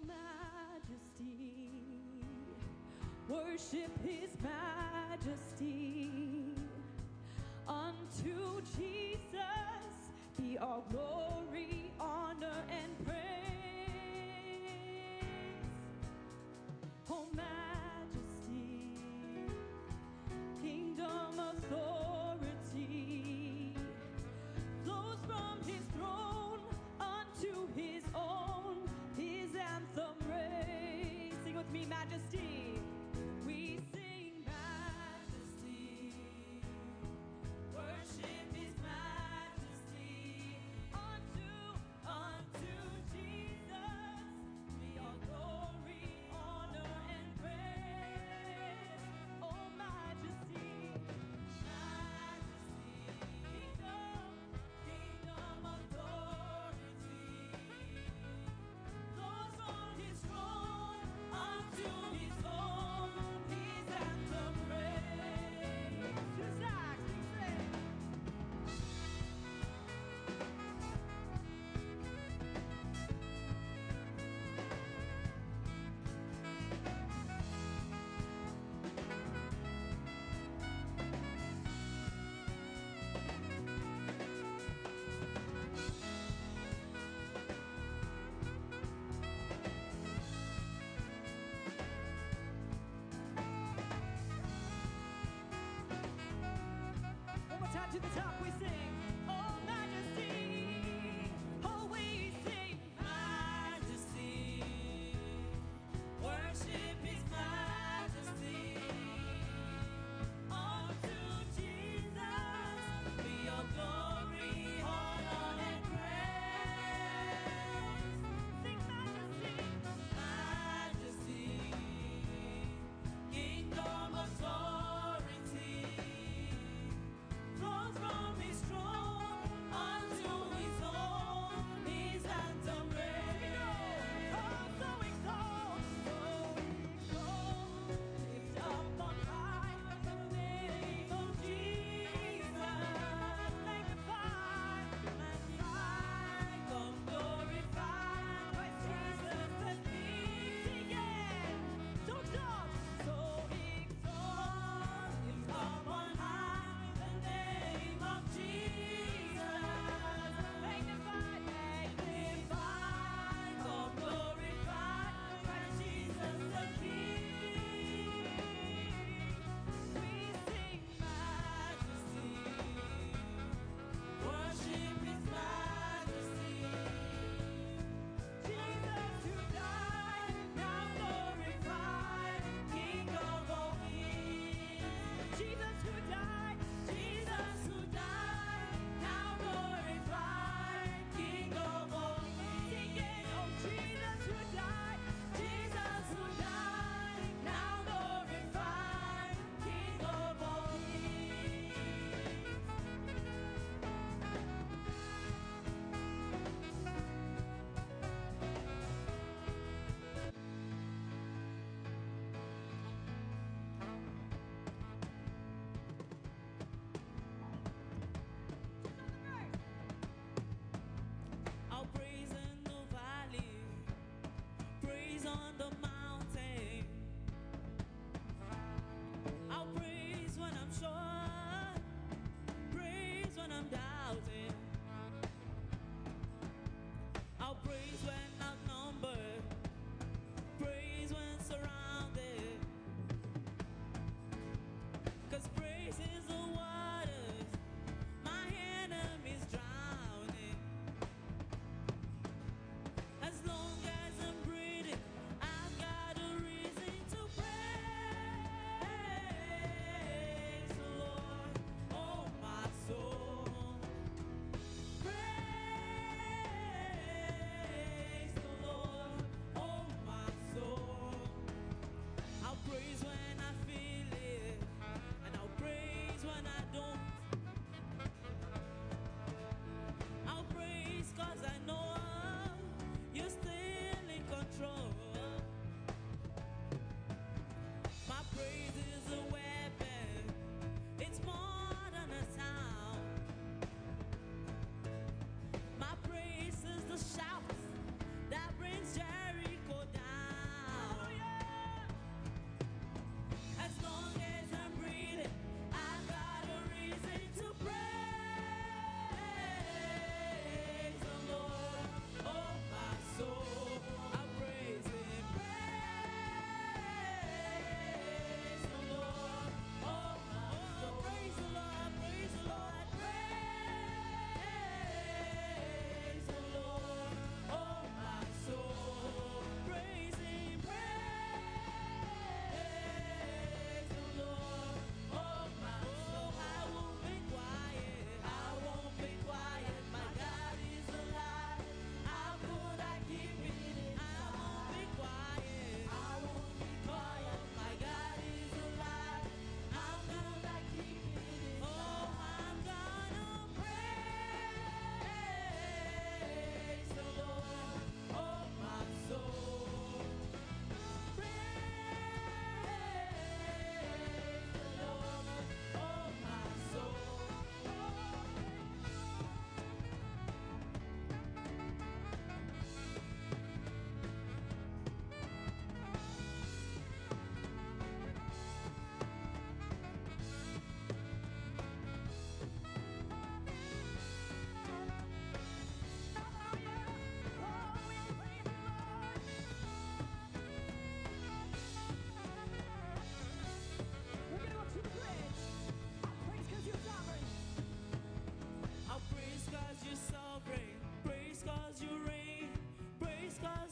majesty. Worship his majesty. Unto Jesus be all glory, honor, and praise. Oh, majesty, kingdom authority flows from his throne unto his own, his anthem raise. Sing with me, majesty. We sing majesty. Worship his majesty unto Jesus.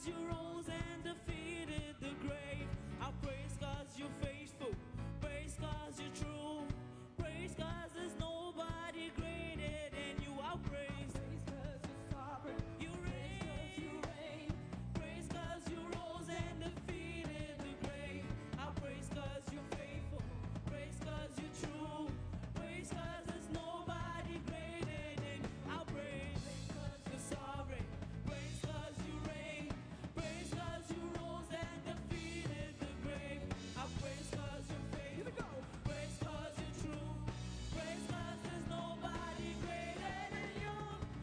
'cause you rose and defeated the grave. I praise 'cause you're faithful. Praise 'cause you're true. Praise 'cause there's nobody greater than you. I praise. Praise 'cause you're sovereign. You Praise 'cause you reign. Praise 'cause you rose and defeated the grave. I praise 'cause you're faithful. Praise 'cause you're true. Praise 'cause there's nobody greater than you. I praise 'cause you're sovereign. Praise 'cause you reign. Praise 'cause you rose and defeated the grave. I praise 'cause you're faithful. Here we go. Praise 'cause you're true. Praise 'cause there's nobody greater than you.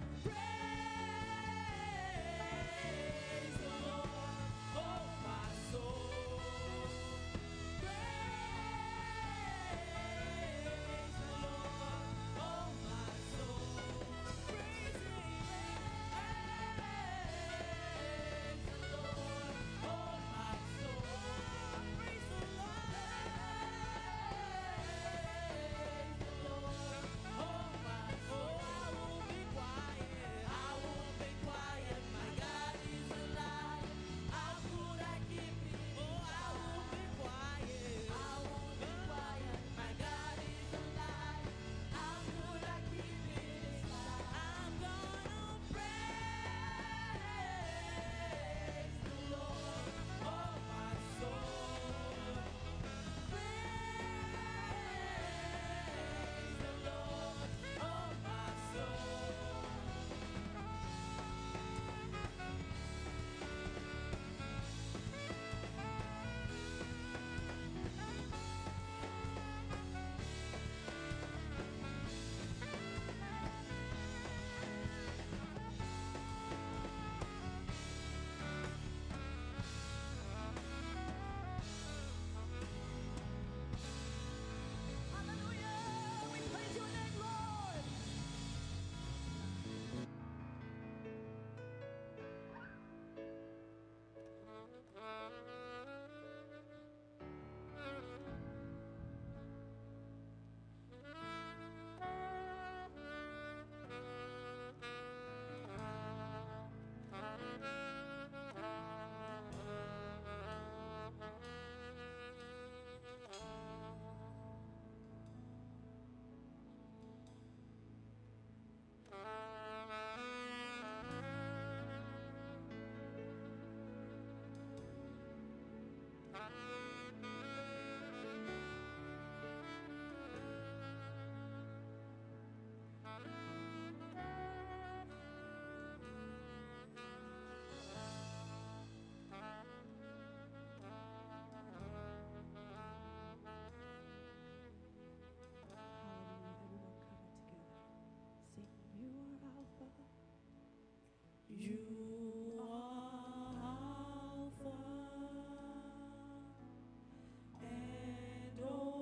Praise the Lord, oh my soul. Praise the Lord, oh my soul. Praise Him. Praise the Lord, oh my soul. Praise the Lord. Praise the Lord, oh my soul. I won't be quiet. I won't be quiet. My God is alive. How could I keep it? Oh, I won't be quiet. I won't be quiet. My God is alive. How could I keep it inside? I'm gonna praise the Lord, oh my soul. Praise the Lord, oh my soul. Hallelujah. We praise your name, Lord. Hallelujah. Everyone coming together. Sing, you are Alpha. You are Alpha and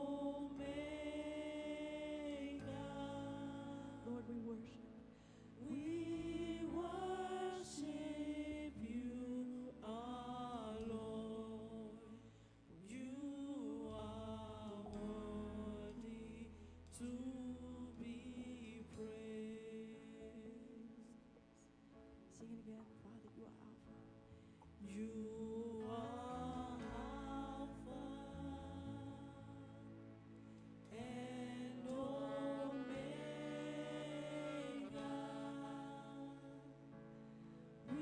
Omega. Lord, we worship. We worship you, our Lord. You are worthy to be praised. Sing it again. Father, you are Alpha. You are Alpha and Omega. We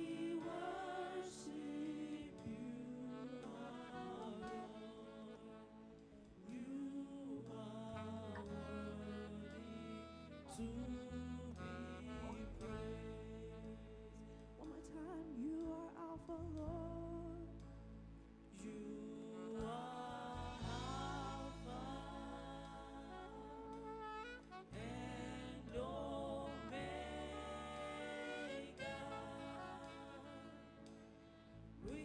worship you, our Lord. You are worthy to be praised. One more time. You are Alpha, Lord. You are Alpha and Omega. We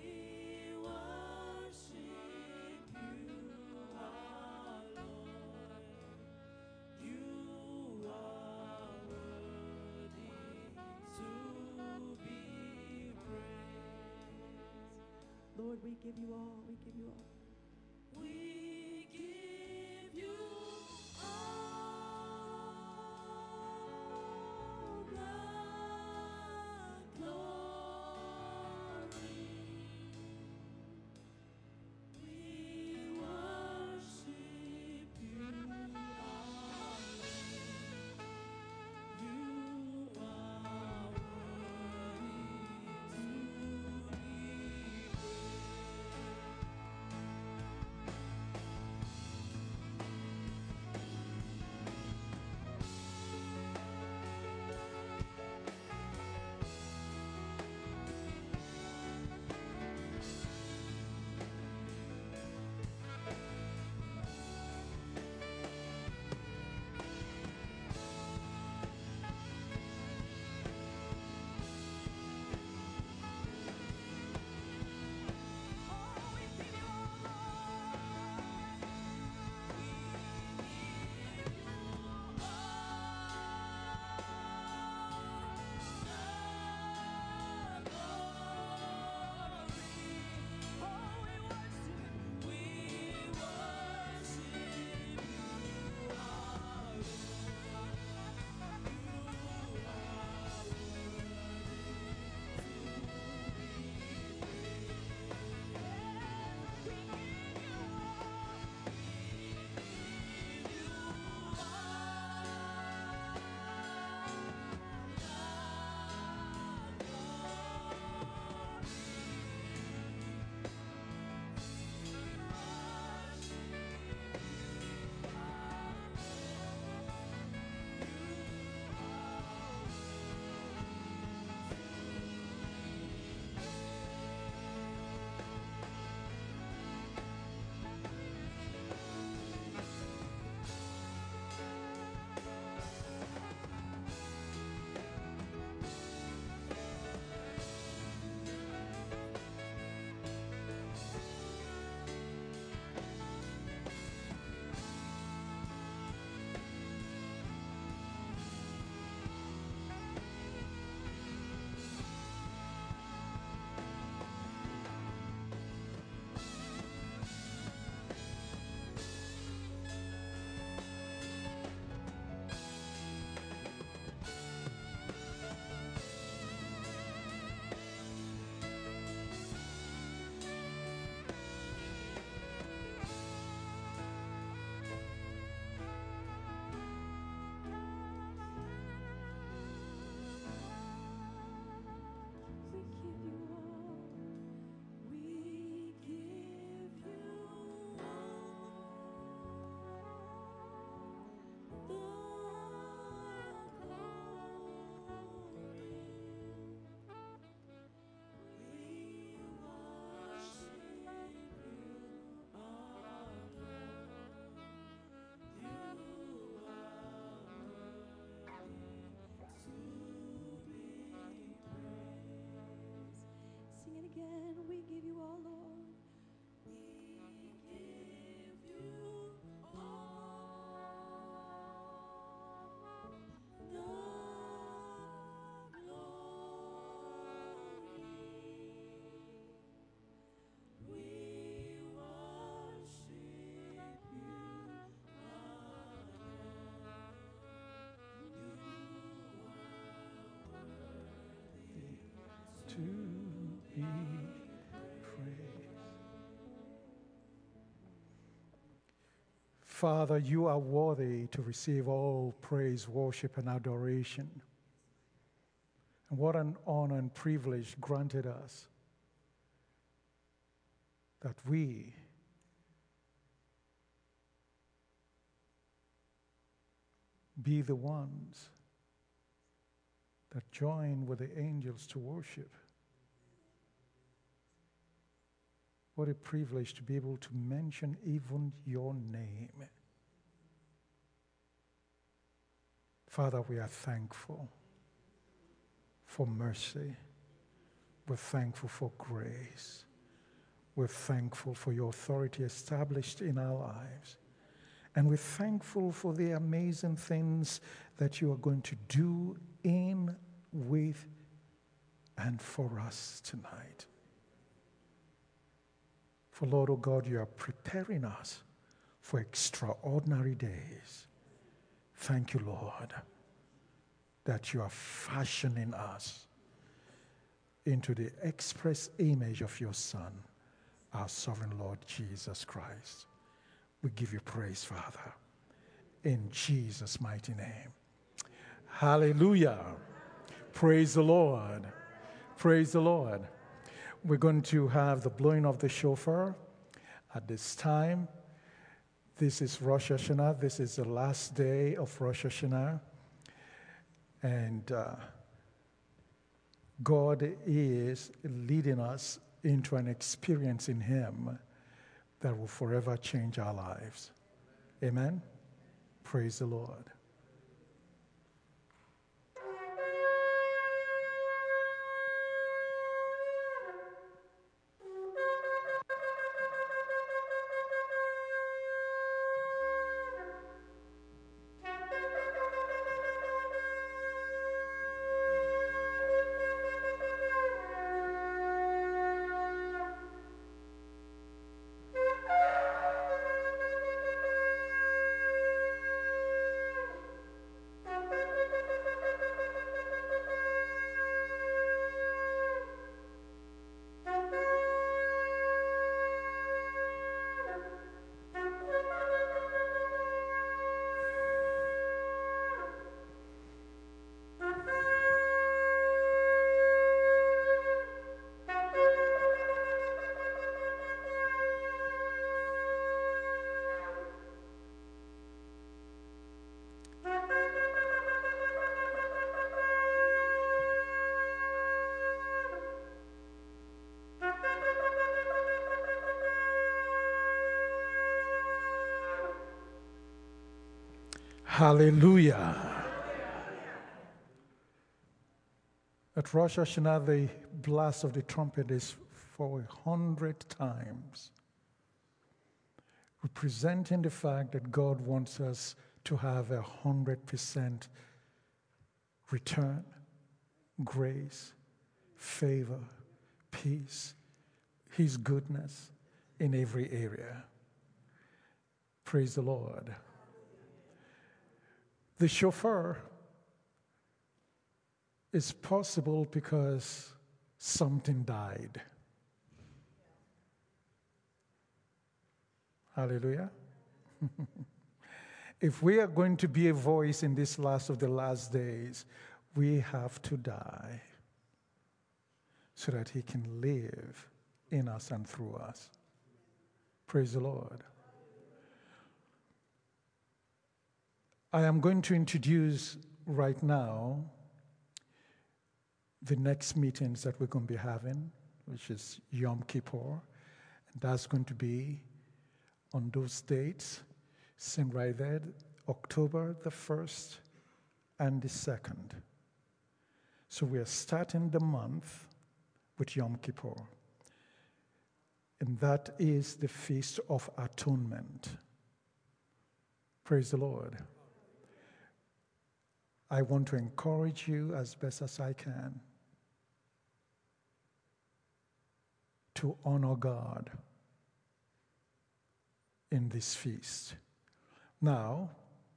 worship you, our Lord. You are worthy to be praised. Lord, we give you all. We give you all. We give you all the glory. Father, you are worthy to receive all praise, worship, and adoration. And what an honor and privilege granted us that we be the ones that join with the angels to worship. What a privilege to be able to mention even your name. Father, we are thankful for mercy. We're thankful for grace. We're thankful for your authority established in our lives. And we're thankful for the amazing things that you are going to do in, with, and for us tonight. For Lord, oh God, you are preparing us for extraordinary days. Thank you, Lord, that you are fashioning us into the express image of your Son, our sovereign Lord Jesus Christ. We give you praise, Father, in Jesus' mighty name. Hallelujah. Praise the Lord. Praise the Lord. We're going to have the blowing of the shofar at this time. This is Rosh Hashanah. This is the last day of Rosh Hashanah. And God is leading us into an experience in Him that will forever change our lives. Amen? Praise the Lord. Hallelujah. At Rosh Hashanah, the blast of the trumpet is for 100 times, representing the fact that God wants us to have 100% return, grace, favor, peace, His goodness in every area. Praise the Lord. The shofar is possible because something died. Hallelujah. If we are going to be a voice in this last of the last days, we have to die so that He can live in us and through us. Praise the Lord. I am going to introduce right now the next meetings that we're going to be having, which is Yom Kippur. And that's going to be on those dates, seen right there, October the 1st and the 2nd. So we are starting the month with Yom Kippur. And that is the Feast of Atonement. Praise the Lord. I want to encourage you as best as I can to honor God in this feast. Now,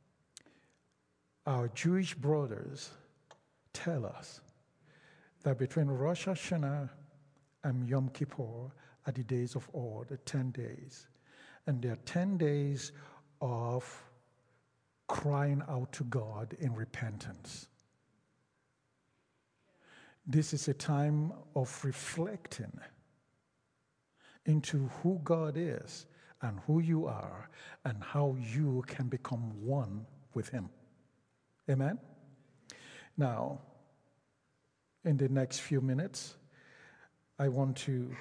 our Jewish brothers tell us that between Rosh Hashanah and Yom Kippur are the days of awe, the 10 days. And there are 10 days of crying out to God in repentance. This is a time of reflecting into who God is and who you are and how you can become one with Him. Amen? Now, in the next few minutes, I want to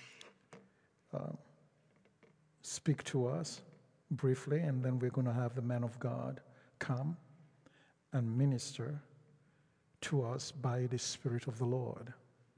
speak to us briefly, and then we're going to have the man of God come and minister to us by the Spirit of the Lord.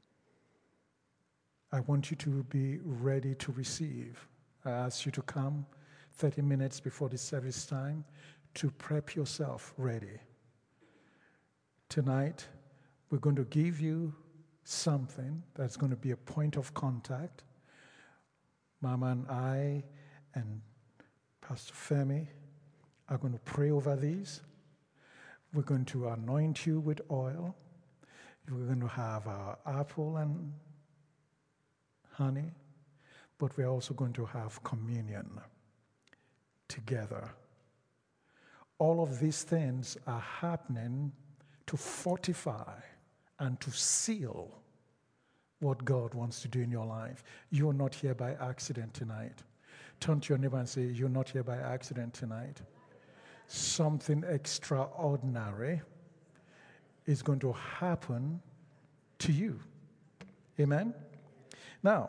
I want you to be ready to receive. I ask you to come 30 minutes before the service time to prep yourself ready. Tonight, we're going to give you something that's going to be a point of contact. Mama and I and Pastor Femi are going to pray over these. We're going to anoint you with oil. We're going to have our apple and honey, but we're also going to have communion together. All of these things are happening to fortify and to seal what God wants to do in your life. You're not here by accident tonight. Turn to your neighbor and say, you're not here by accident tonight. Something extraordinary is going to happen to you. Amen? Now,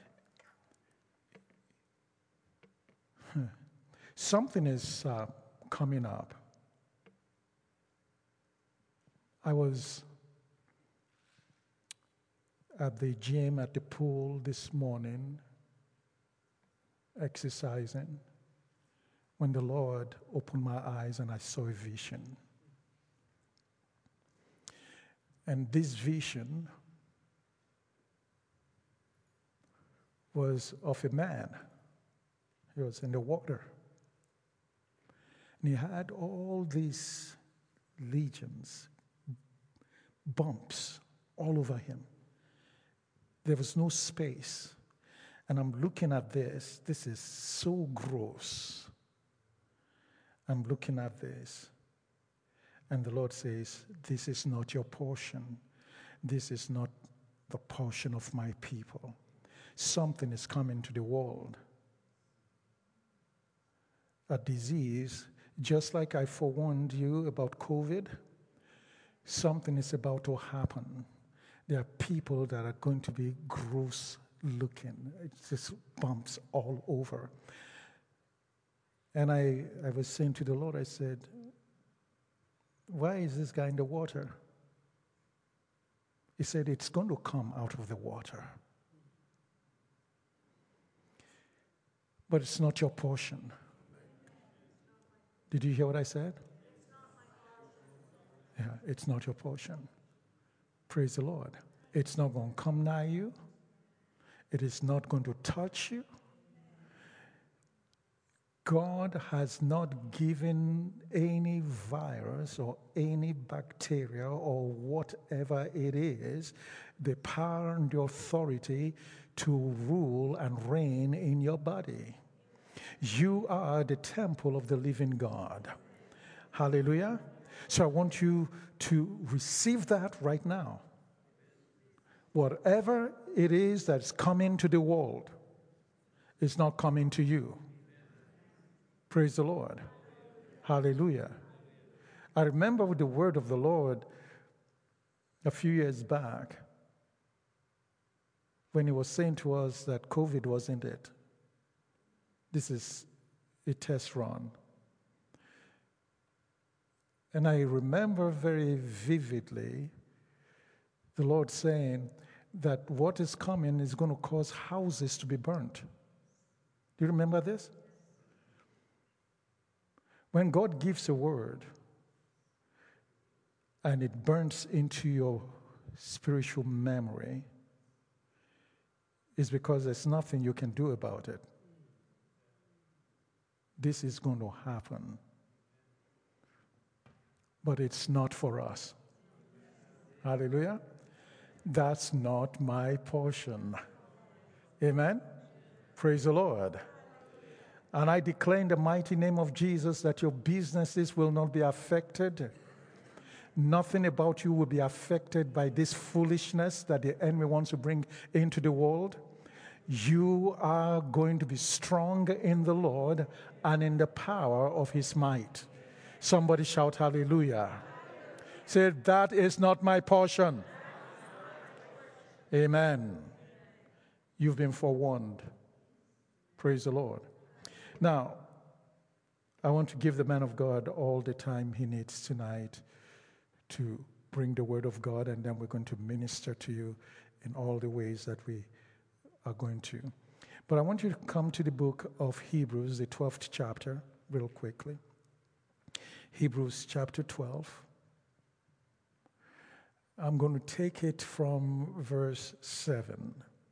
something is coming up. I was at the gym, at the pool this morning, exercising, when the Lord opened my eyes and I saw a vision. And this vision was of a man. He was in the water. And he had all these legions, bumps all over him. There was no space. And I'm looking at this. This is so gross. I'm looking at this. And the Lord says, this is not your portion. This is not the portion of my people. Something is coming to the world. A disease, just like I forewarned you about COVID, something is about to happen. There are people that are going to be gross looking. It's just bumps all over. And I was saying to the Lord, I said, why is this guy in the water? He said, it's going to come out of the water. But it's not your portion. Did you hear what I said? Yeah, it's not your portion. Praise the Lord. It's not going to come nigh you. It is not going to touch you. God has not given any virus or any bacteria or whatever it is the power and the authority to rule and reign in your body. You are the temple of the living God. Hallelujah. So I want you to receive that right now. Whatever it is that's coming to the world is not coming to you. Praise the Lord. Hallelujah. I remember with the word of the Lord a few years back when he was saying to us that COVID wasn't it. This is a test run. And I remember very vividly the Lord saying that what is coming is going to cause houses to be burnt. Do you remember this? When God gives a word and it burns into your spiritual memory, it's because there's nothing you can do about it. This is going to happen. But it's not for us. Hallelujah. That's not my portion. Amen. Praise the Lord. And I declare in the mighty name of Jesus that your businesses will not be affected. Nothing about you will be affected by this foolishness that the enemy wants to bring into the world. You are going to be strong in the Lord and in the power of his might. Somebody shout hallelujah. Say, that is not my portion. Amen. You've been forewarned. Praise the Lord. Now, I want to give the man of God all the time he needs tonight to bring the word of God, and then we're going to minister to you in all the ways that we are going to. But I want you to come to the book of Hebrews, the 12th chapter, real quickly. Hebrews chapter 12. I'm going to take it from verse 7.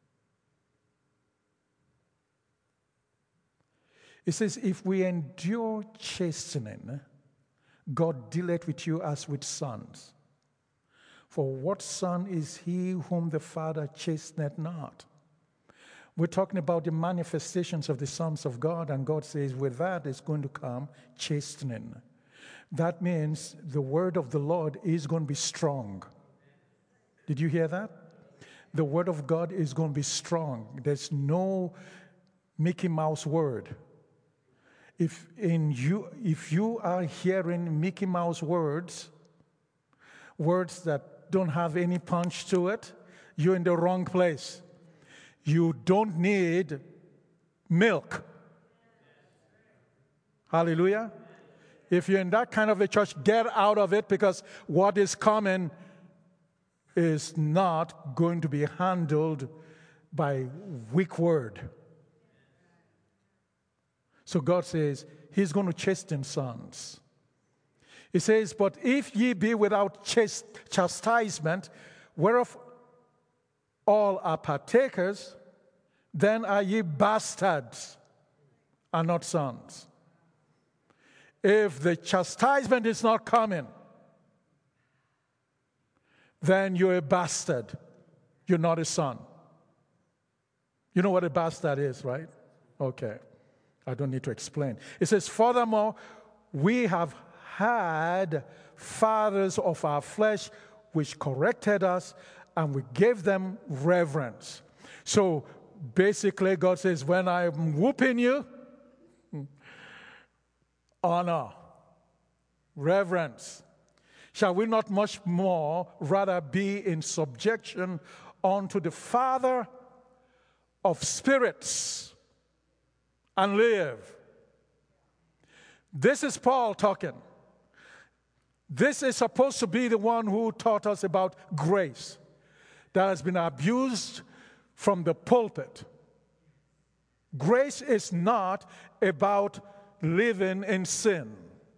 It says, if we endure chastening, God dealeth with you as with sons. For what son is he whom the Father chasteneth not? We're talking about the manifestations of the sons of God, and God says with that is going to come chastening. That means the word of the Lord is going to be strong. Did you hear that? The word of God is going to be strong. There's no Mickey Mouse word. If you are hearing Mickey Mouse words that don't have any punch to it, you're in the wrong place. You don't need milk. Hallelujah. If you're in that kind of a church, get out of it, because what is coming is not going to be handled by weak word. So God says he's going to chasten sons. He says, but if ye be without chastisement, whereof all are partakers, then are ye bastards and not sons. If the chastisement is not coming, then you're a bastard. You're not a son. You know what a bastard is, right? Okay. I don't need to explain. It says, furthermore, we have had fathers of our flesh which corrected us, and we gave them reverence. So basically, God says, when I'm whooping you, honor, reverence. Shall we not much more rather be in subjection unto the Father of spirits and live? This is Paul talking. This is supposed to be the one who taught us about grace that has been abused from the pulpit. Grace is not about living in sin.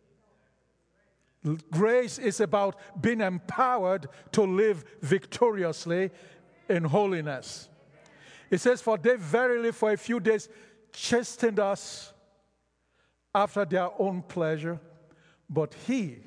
Grace is about being empowered to live victoriously in holiness. It says, for they verily for a few days chastened us after their own pleasure, but he,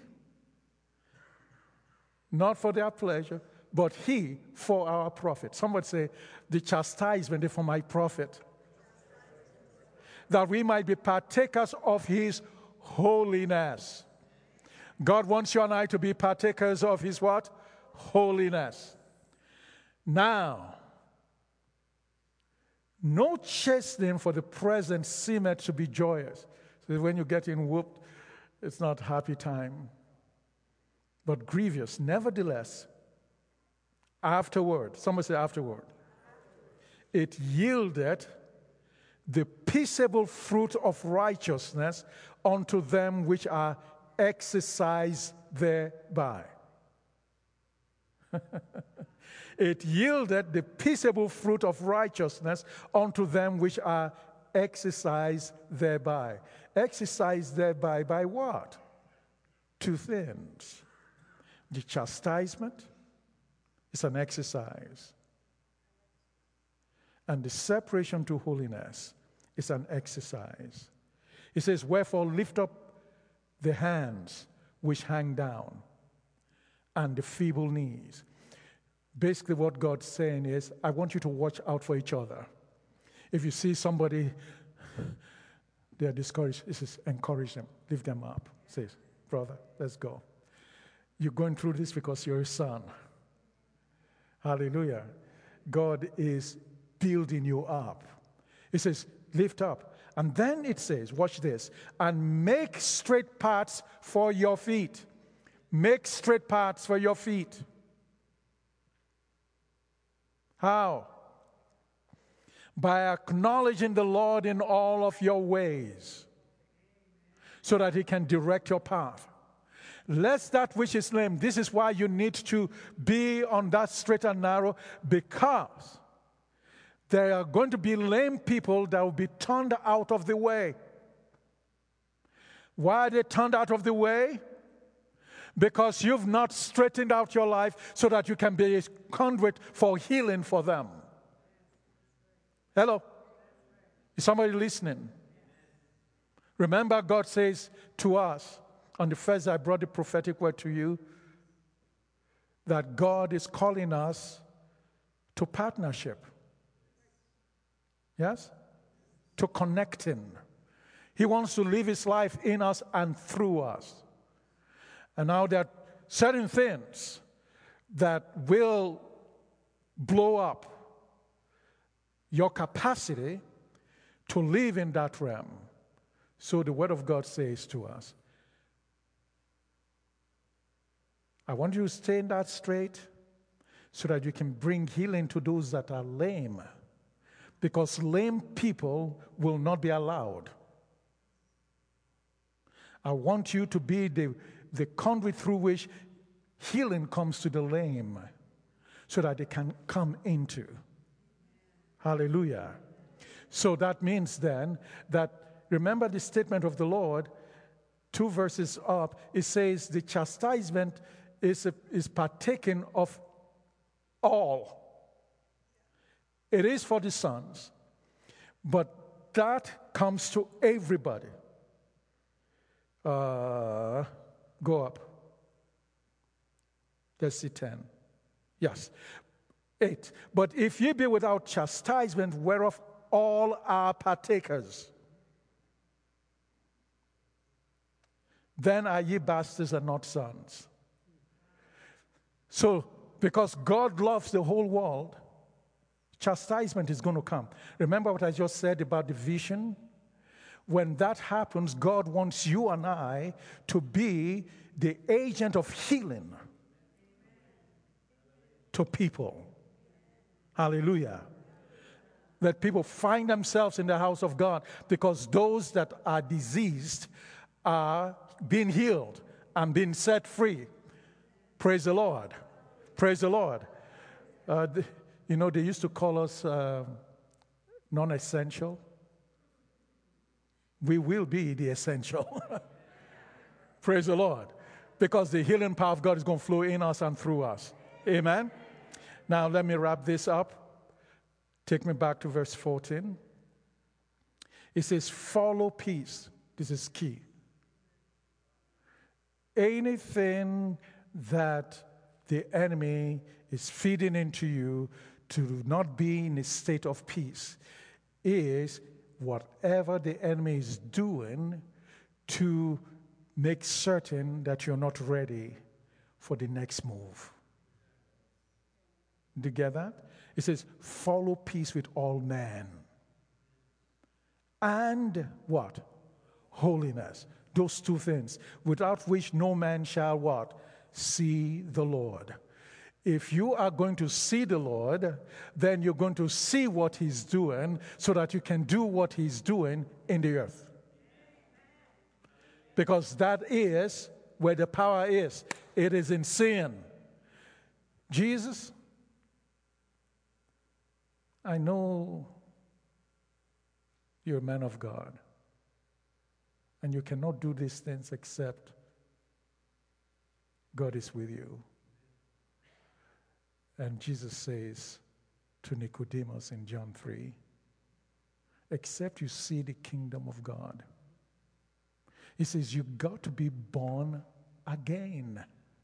not for their pleasure, but he for our profit. Somebody say, the chastisement is for my profit, that we might be partakers of his holiness. God wants you and I to be partakers of his what? Holiness. Now, no chastening for the present seemeth to be joyous. So when you're getting whooped, it's not happy time, but grievous. Nevertheless, afterward, somebody say afterward, it yielded the peaceable fruit of righteousness unto them which are exercised thereby. It yielded the peaceable fruit of righteousness unto them which are exercised thereby. Exercised thereby by what? Two things. The chastisement is an exercise, and the separation to holiness is an exercise. It says, wherefore lift up the hands which hang down, and the feeble knees. Basically what God's saying is, I want you to watch out for each other. If you see somebody They are discouraged. He says, encourage them, lift them up. He says, brother, let's go. You're going through this because you're a son. Hallelujah. God is building you up. He says, lift up. And then it says, watch this, and make straight paths for your feet. Make straight paths for your feet. How? By acknowledging the Lord in all of your ways, so that He can direct your path. Lest that which is lame, this is why you need to be on that straight and narrow, because there are going to be lame people that will be turned out of the way. Why are they turned out of the way? Because you've not straightened out your life so that you can be a conduit for healing for them. Hello? Is somebody listening? Remember, God says to us, on the first day I brought the prophetic word to you, that God is calling us to partnership. Yes? To connecting. He wants to live His life in us and through us. And now there are certain things that will blow up your capacity to live in that realm. So the Word of God says to us, I want you to stay in that straight so that you can bring healing to those that are lame. Because lame people will not be allowed. I want you to be the conduit through which healing comes to the lame so that they can come into. Hallelujah. So that means then that, remember the statement of the Lord, 2 verses up, it says the chastisement is partaken of all. It is for the sons, but that comes to everybody. Go up. Let's see 10. Yes. 8. But if ye be without chastisement, whereof all are partakers, then are ye bastards and not sons. So, because God loves the whole world, chastisement is going to come. Remember what I just said about the vision? When that happens, God wants you and I to be the agent of healing to people. Hallelujah. That people find themselves in the house of God, because those that are diseased are being healed and being set free. Praise the Lord. Praise the Lord. They used to call us non-essential. We will be the essential. Praise the Lord. Because the healing power of God is going to flow in us and through us. Amen. Now let me wrap this up. Take me back to verse 14. It says, follow peace. This is key. Anything that the enemy is feeding into you to not be in a state of peace is whatever the enemy is doing to make certain that you're not ready for the next move. Do you get that? It says, follow peace with all men. And what? Holiness. Those two things, without which no man shall what? See the Lord. If you are going to see the Lord, then you're going to see what He's doing so that you can do what He's doing in the earth. Because that is where the power is. It is in sin. Jesus, I know you're a man of God, and you cannot do these things except God is with you. And Jesus says to Nicodemus in John 3, except you see the kingdom of God. He says, you got to be born again.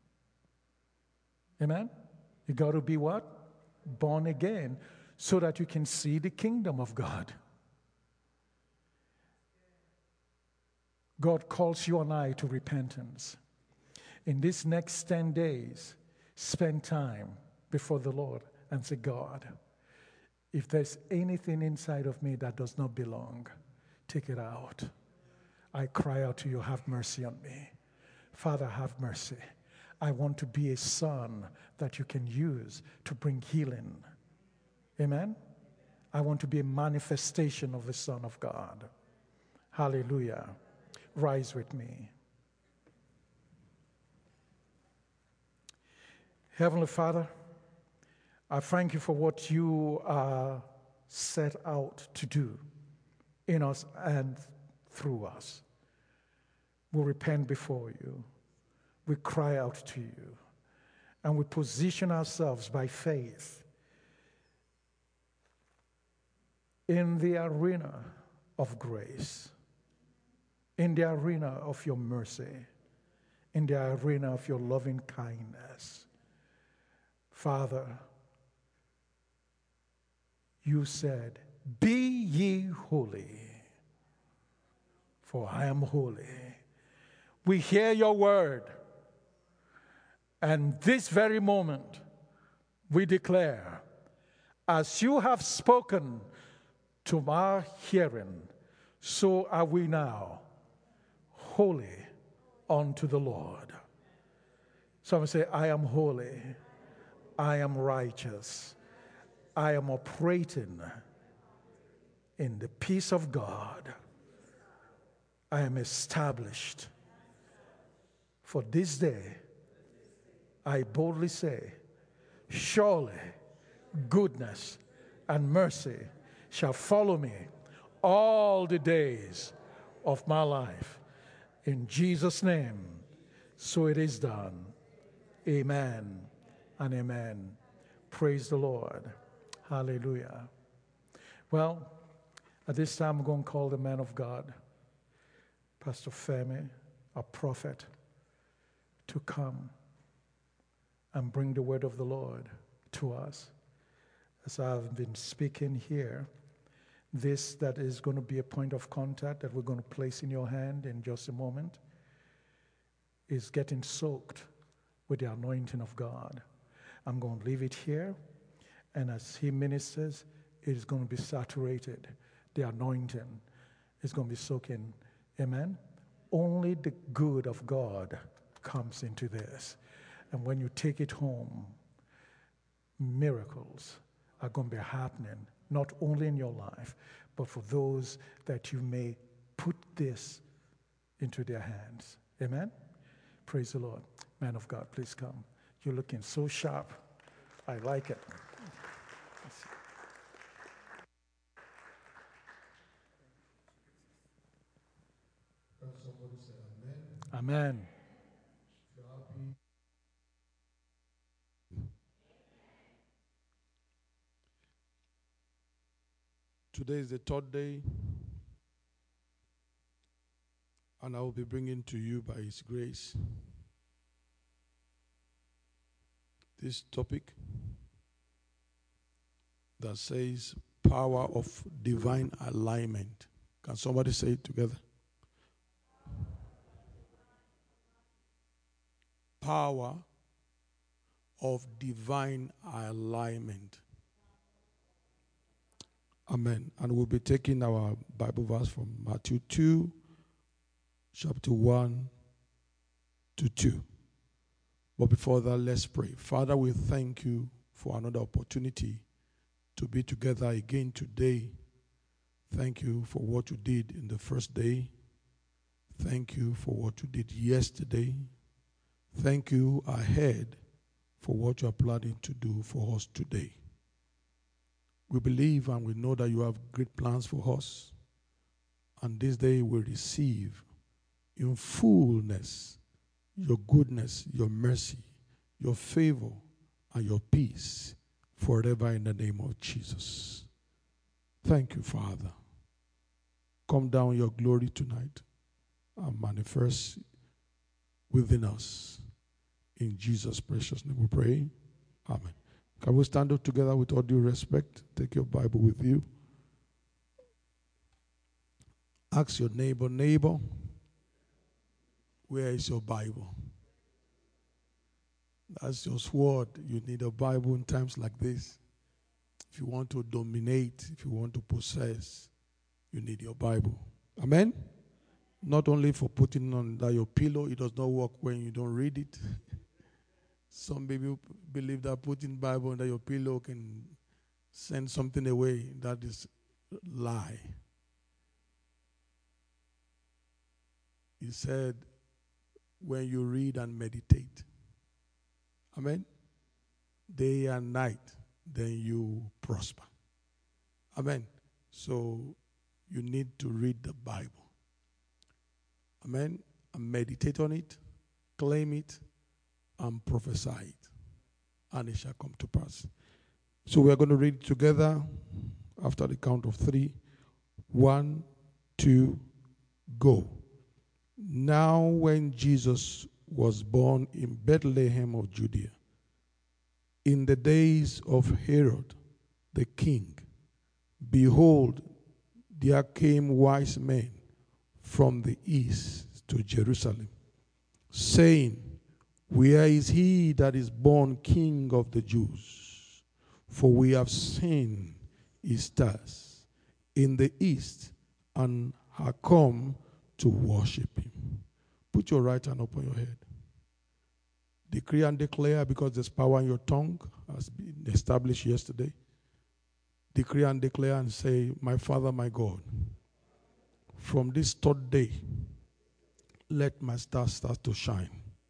Amen? You got to be what? Born again, so that you can see the kingdom of God. God calls you and I to repentance. In these next 10 days, spend time before the Lord and say, God, if there's anything inside of me that does not belong, take it out. I cry out to you, have mercy on me. Father, have mercy. I want to be a son that you can use to bring healing. Amen? I want to be a manifestation of the Son of God. Hallelujah. Rise with me. Heavenly Father, I thank you for what you are set out to do in us and through us. We repent before you. We cry out to you. And we position ourselves by faith in the arena of grace, in the arena of your mercy, in the arena of your loving kindness. Father, you said, be ye holy, for I am holy. We hear your word, and this very moment we declare, as you have spoken to our hearing, so are we now holy unto the Lord. Someone say, I am holy, I am righteous, I am operating in the peace of God. I am established. For this day, I boldly say, surely goodness and mercy shall follow me all the days of my life. In Jesus' name, so it is done. Amen and amen. Praise the Lord. Hallelujah. Well, at this time, I'm going to call the man of God, Pastor Femi, a prophet, to come and bring the word of the Lord to us. As I've been speaking here, this that is going to be a point of contact that we're going to place in your hand in just a moment is getting soaked with the anointing of God. I'm going to leave it here, and as he ministers, it is going to be saturated. The anointing is going to be soaking. Amen? Only the good of God comes into this. And when you take it home, miracles are going to be happening, not only in your life, but for those that you may put this into their hands. Amen? Praise the Lord. Man of God, please come. You're looking so sharp. I like it. Somebody say amen. Amen. Today is the third day, and I will be bringing to you by His grace this topic that says power of divine alignment. Can somebody say it together? Power of divine alignment. Amen. And we'll be taking our Bible verse from Matthew 2, chapter 1 to 2. But before that, let's pray. Father, we thank you for another opportunity to be together again today. Thank you for what you did in the first day. Thank you for what you did yesterday. Thank you ahead for what you are planning to do for us today. We believe and we know that you have great plans for us. And this day we receive in fullness your goodness, your mercy, your favor, and your peace forever in the name of Jesus. Thank you, Father. Come down your glory tonight and manifest within us. In Jesus' precious name we pray. Amen. Can we stand up together with all due respect? Take your Bible with you. Ask your neighbor, Where is your Bible? That's your sword. You need a Bible in times like this. If you want to dominate, if you want to possess, you need your Bible. Amen? Not only for putting under your pillow, it does not work when you don't read it. Some people believe that putting Bible under your pillow can send something away. That is a lie. He said, when you read and meditate, amen, day and night, then you prosper. Amen. So you need to read the Bible. Amen. And meditate on it, claim it, and prophesy it. And it shall come to pass. So we are going to read together after the count of 3. 1, 2, go. Now when Jesus was born in Bethlehem of Judea, in the days of Herod the king, behold, there came wise men from the east to Jerusalem, saying, where is he that is born King of the Jews? For we have seen his stars in the east and have come to worship him. Put your right hand upon your head. Decree and declare, because there's power in your tongue, as been established yesterday. Decree and declare and say, my Father, my God, from this third day, let my stars start to shine.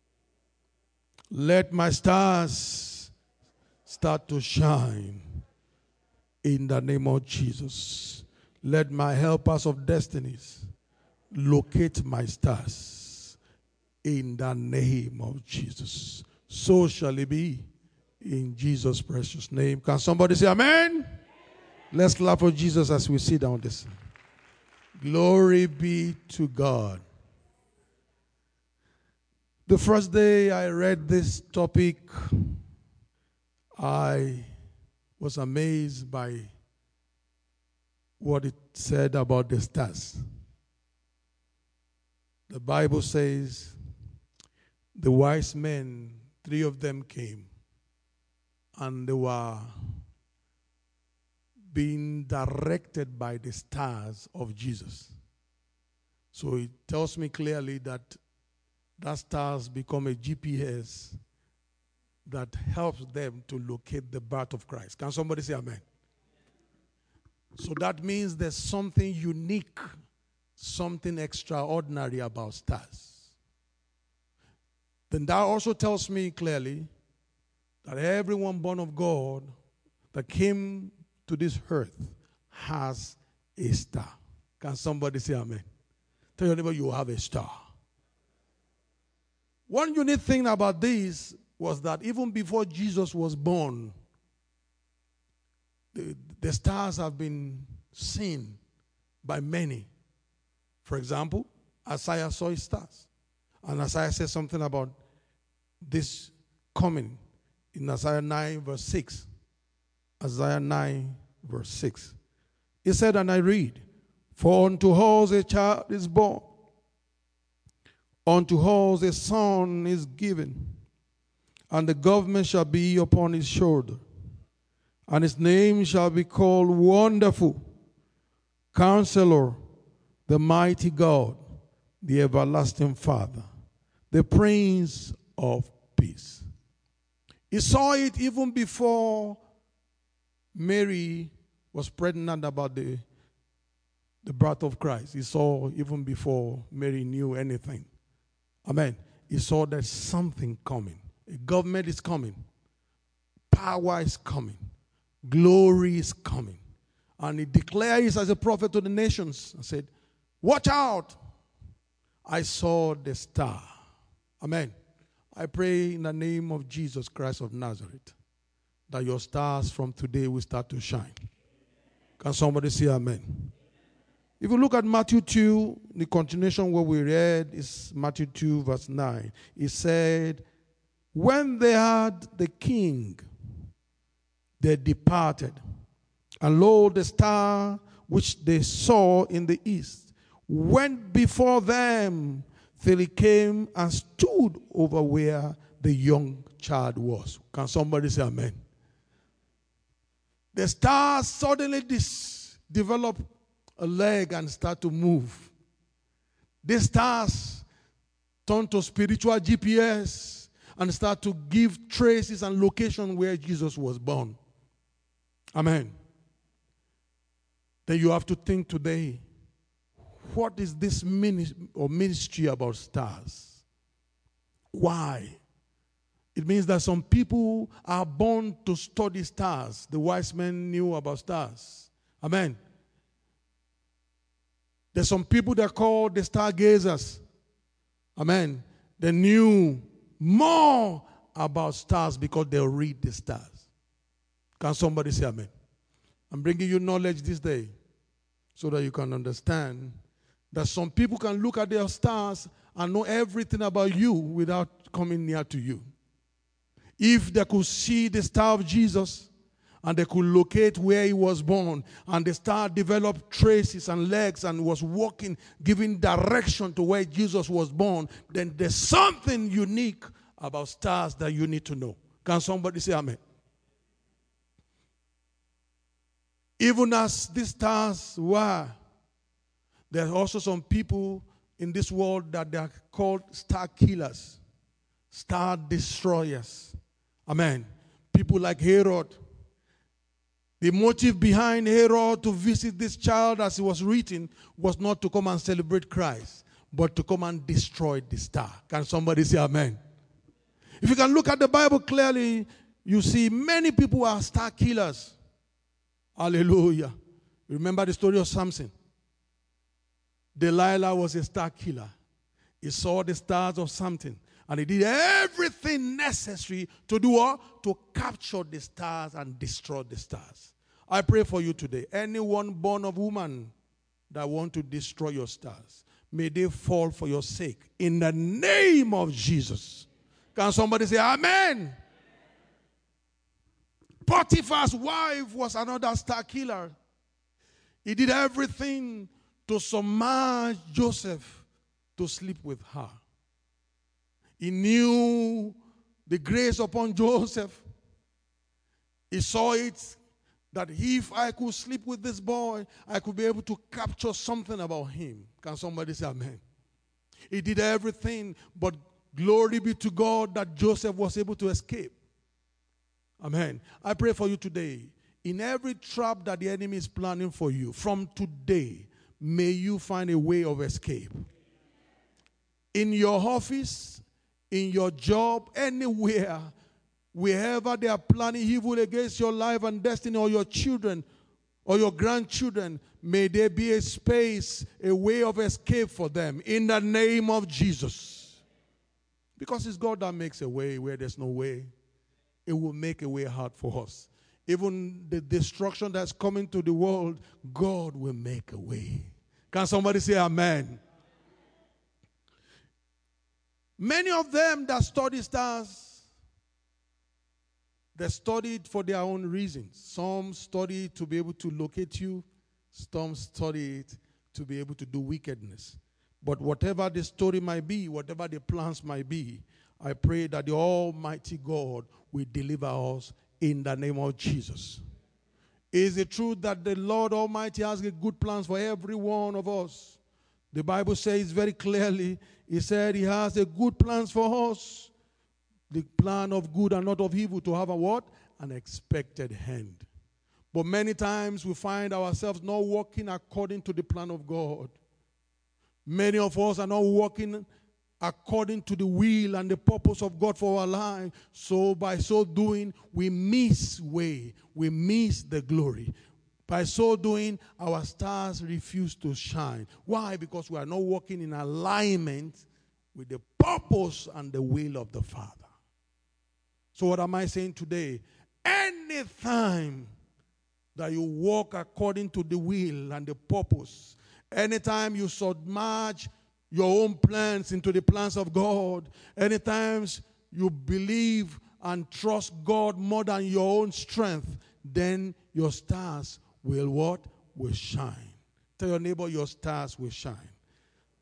Let my stars start to shine in the name of Jesus. Let my helpers of destinies locate my stars in the name of Jesus. So shall it be in Jesus' precious name. Can somebody say amen? Let's clap for Jesus as we sit down this. Glory be to God. The first day I read this topic, I was amazed by what it said about the stars. The Bible says the wise men, 3 of them came, and they were being directed by the stars of Jesus. So it tells me clearly that stars become a GPS that helps them to locate the birth of Christ. Can somebody say amen? So that means there's something unique, something extraordinary about stars. Then that also tells me clearly that everyone born of God that came to this earth has a star. Can somebody say amen? Tell your neighbor you have a star. One unique thing about this was that even before Jesus was born, the stars have been seen by many. For example, Isaiah saw his stars. And Isaiah says something about this coming in Isaiah 9 verse 6. Isaiah 9 verse 6. He said, and I read, for unto us a child is born, unto us a son is given, and the government shall be upon his shoulder, and his name shall be called Wonderful, Counselor, the Mighty God, the Everlasting Father, the Prince of Peace. He saw it even before Mary was pregnant about the birth of Christ. He saw even before Mary knew anything. Amen. He saw that something coming. A government is coming. Power is coming. Glory is coming. And he declares as a prophet to the nations and said, watch out. I saw the star. Amen. I pray in the name of Jesus Christ of Nazareth that your stars from today will start to shine. Can somebody say amen? If you look at Matthew 2, the continuation where we read is Matthew 2 verse 9. It said, when they had the king, they departed. And lo, the star which they saw in the east went before them till he came and stood over where the young child was. Can somebody say amen? The star suddenly develop a leg and start to move. The stars turn to spiritual GPS and start to give traces and location where Jesus was born. Amen. Then you have to think today, what is this ministry about stars? Why? It means that some people are born to study stars. The wise men knew about stars. Amen. There's some people that are called the stargazers. Amen. They knew more about stars because they read the stars. Can somebody say amen? I'm bringing you knowledge this day so that you can understand that some people can look at their stars and know everything about you without coming near to you. If they could see the star of Jesus and they could locate where he was born, and the star developed traces and legs and was walking, giving direction to where Jesus was born, then there's something unique about stars that you need to know. Can somebody say amen? Even as these stars were, there are also some people in this world that they are called star killers, star destroyers. Amen. People like Herod. The motive behind Herod to visit this child as he was written was not to come and celebrate Christ, but to come and destroy the star. Can somebody say amen? If you can look at the Bible clearly, you see many people are star killers. Hallelujah. Remember the story of Samson. Delilah was a star killer. He saw the stars of something, and he did everything necessary to do what? To capture the stars and destroy the stars. I pray for you today. Anyone born of woman that want to destroy your stars, may they fall for your sake in the name of Jesus. Can somebody say amen? Potiphar's wife was another star killer. He did everything to submerge Joseph to sleep with her. He knew the grace upon Joseph. He saw it that if I could sleep with this boy, I could be able to capture something about him. Can somebody say amen? He did everything, but glory be to God that Joseph was able to escape. Amen. I pray for you today. In every trap that the enemy is planning for you, from today, may you find a way of escape. In your office, in your job, anywhere, wherever they are planning evil against your life and destiny, or your children or your grandchildren, may there be a space, a way of escape for them in the name of Jesus. Because it's God that makes a way where there's no way. It will make a way hard for us. Even the destruction that's coming to the world, God will make a way. Can somebody say amen? Many of them that study stars, they studied for their own reasons. Some study to be able to locate you. Some study it to be able to do wickedness. But whatever the story might be, whatever the plans might be, I pray that the Almighty God will deliver us in the name of Jesus. Is it true that the Lord Almighty has good plans for every one of us? The Bible says very clearly, He said He has a good plans for us. The plan of good and not of evil, to have a what? An expected end. But many times we find ourselves not walking according to the plan of God. Many of us are not walking according to the will and the purpose of God for our life. So by so doing, we miss way. We miss the glory. By so doing, our stars refuse to shine. Why? Because we are not walking in alignment with the purpose and the will of the Father. So what am I saying today? Anytime that you walk according to the will and the purpose, anytime you submerge your own plans into the plans of God, anytime you believe and trust God more than your own strength, then your stars will what? Will shine. Tell your neighbor, your stars will shine.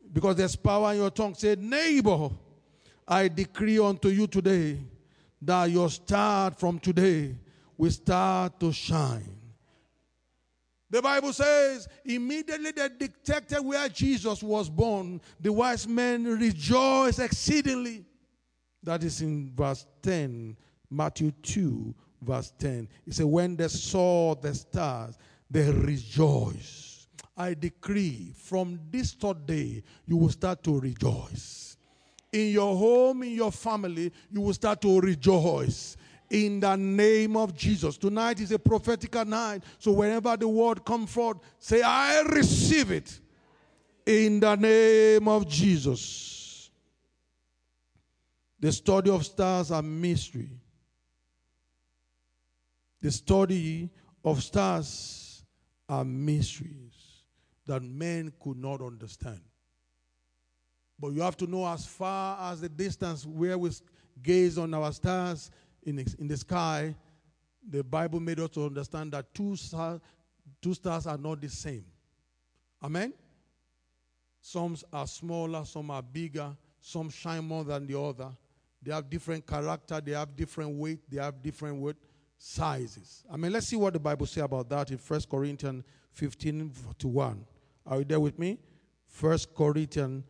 Because there's power in your tongue. Say, neighbor, I decree unto you today that your star from today will start to shine. The Bible says, immediately they detected where Jesus was born, the wise men rejoiced exceedingly. That is in verse 10, Matthew 2, verse 10. It says, when they saw the stars, they rejoiced. I decree from this third day, you will start to rejoice. In your home, in your family, you will start to rejoice. In the name of Jesus. Tonight is a prophetic night. So whenever the word comes forth, say, I receive it. In the name of Jesus. The study of stars are mystery. The study of stars are mysteries that men could not understand. But you have to know, as far as the distance where we gaze on our stars in the sky, the Bible made us to understand that two stars are not the same. Amen? Some are smaller, some are bigger, some shine more than the other. They have different character, they have different weight, they have different sizes. I mean, let's see what the Bible says about that in 1 Corinthians 15:41. Are you there with me? 1 Corinthians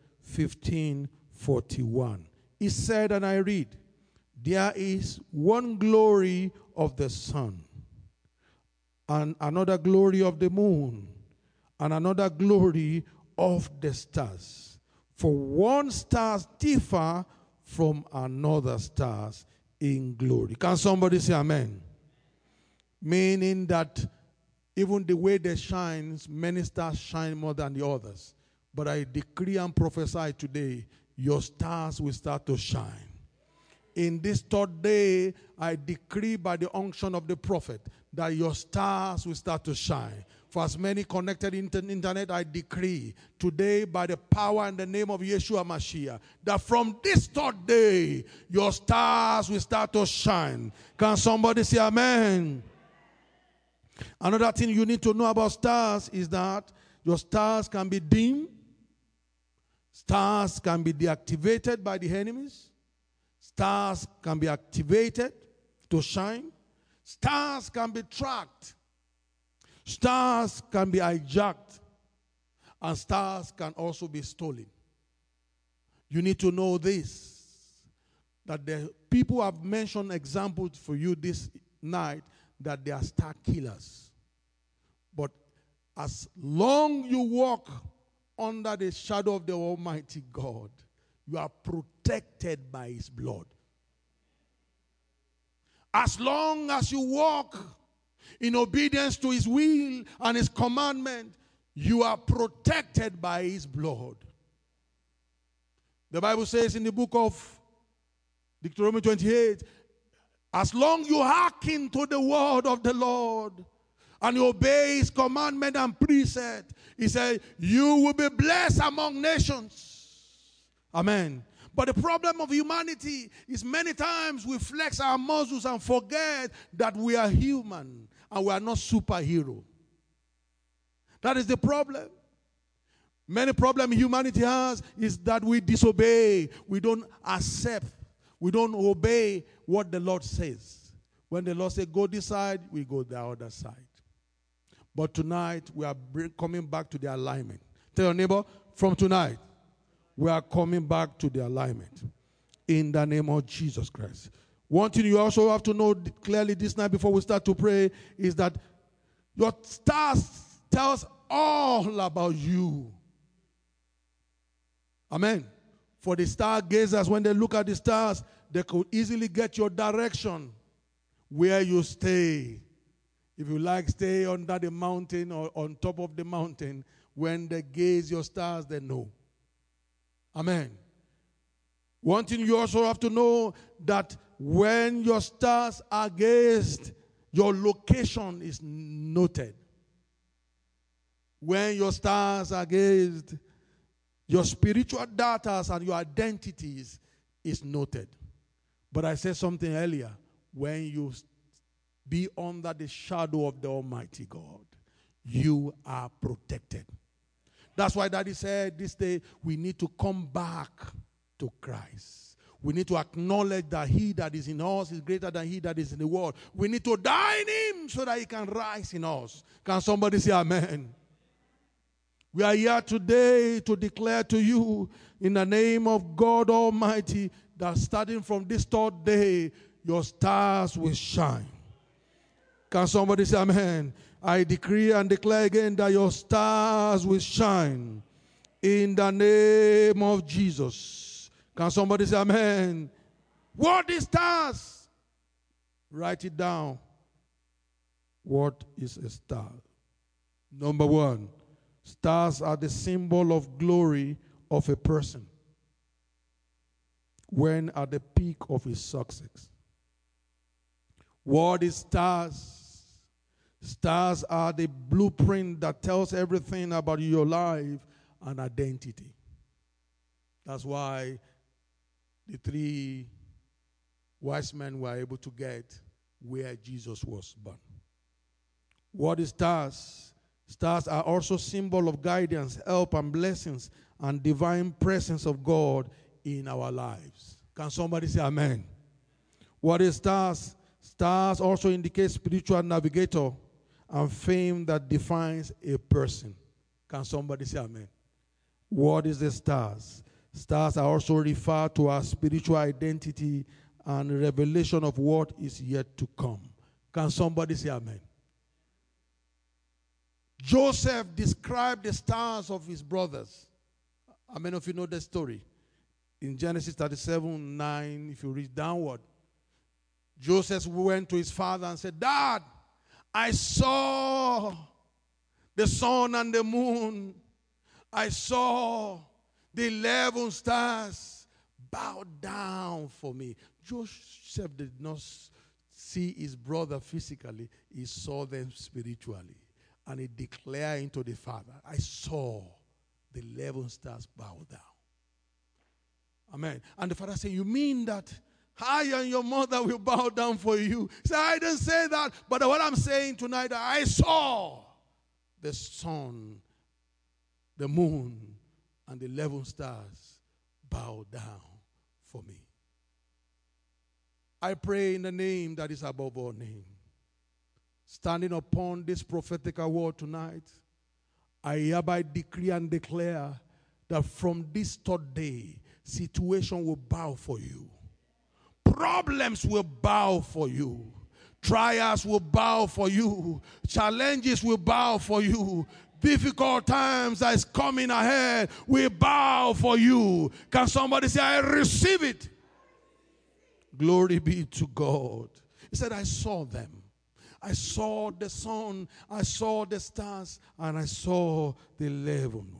15:41. He said, and I read, there is one glory of the sun, and another glory of the moon, and another glory of the stars. For one star differ from another stars in glory. Can somebody say amen? Meaning that even the way they shine, many stars shine more than the others. But I decree and prophesy today, your stars will start to shine. In this third day, I decree by the unction of the prophet that your stars will start to shine. For as many connected internet, I decree today by the power and the name of Yeshua Mashiach that from this third day, your stars will start to shine. Can somebody say amen? Another thing you need to know about stars is that your stars can be dim. Stars can be deactivated by the enemies. Stars can be activated to shine. Stars can be tracked. Stars can be hijacked. And stars can also be stolen. You need to know this, that the people have mentioned examples for you this night that they are star killers. But as long you walk under the shadow of the Almighty God, you are protected by His blood. As long as you walk in obedience to His will and His commandment, you are protected by His blood. The Bible says in the book of Deuteronomy 28, as long you hearken to the word of the Lord and you obey His commandment and precept, He said, you will be blessed among nations. Amen. But the problem of humanity is many times we flex our muscles and forget that we are human and we are not superhero. That is the problem. Many problem humanity has is that we disobey. We don't accept. We don't obey what the Lord says. When the Lord says go this side, we go the other side. But tonight we are coming back to the alignment. Tell your neighbor, from tonight, we are coming back to the alignment in the name of Jesus Christ. One thing you also have to know clearly this night before we start to pray is that your stars tells all about you. Amen. For the stargazers, when they look at the stars, they could easily get your direction where you stay. If you like, stay under the mountain or on top of the mountain. When they gaze your stars, they know. Amen. One thing you also have to know that when your stars are gazed, your location is noted. When your stars are gazed, your spiritual data and your identities is noted. But I said something earlier. When you be under the shadow of the Almighty God, you are protected. That's why Daddy said this day we need to come back to Christ. We need to acknowledge that he that is in us is greater than he that is in the world. We need to die in him so that he can rise in us. Can somebody say amen? We are here today to declare to you in the name of God Almighty that starting from this third day, your stars will shine. Can somebody say amen? I decree and declare again that your stars will shine in the name of Jesus. Can somebody say amen? What is stars? Write it down. What is a star? Number one, stars are the symbol of glory of a person when at the peak of his success. What is stars? Stars are the blueprint that tells everything about your life and identity. That's why the three wise men were able to get where Jesus was born. What is stars? Stars are also symbol of guidance, help, and blessings and divine presence of God in our lives. Can somebody say amen? What is stars? Stars also indicate spiritual navigator and fame that defines a person. Can somebody say amen? What is the stars? Stars are also referred to as spiritual identity and revelation of what is yet to come. Can somebody say amen? Joseph described the stars of his brothers. How many of you know the story? In Genesis 37:9, if you read downward, Joseph went to his father and said, Dad, I saw the sun and the moon. I saw the 11 stars bow down for me. Joseph did not see his brother physically. He saw them spiritually. And he declared into the father, I saw the 11 stars bow down. Amen. And the father said, you mean that I and your mother will bow down for you? He said, I didn't say that. But what I'm saying tonight, that I saw the sun, the moon, and the 11 stars bow down for me. I pray in the name that is above all name. Standing upon this prophetic word tonight, I hereby decree and declare that from this third day, situation will bow for you. Problems will bow for you. Trials will bow for you. Challenges will bow for you. Difficult times that is coming ahead will bow for you. Can somebody say, I receive it? Glory be to God. He said, I saw them. I saw the sun, I saw the stars, and I saw the 11 ones.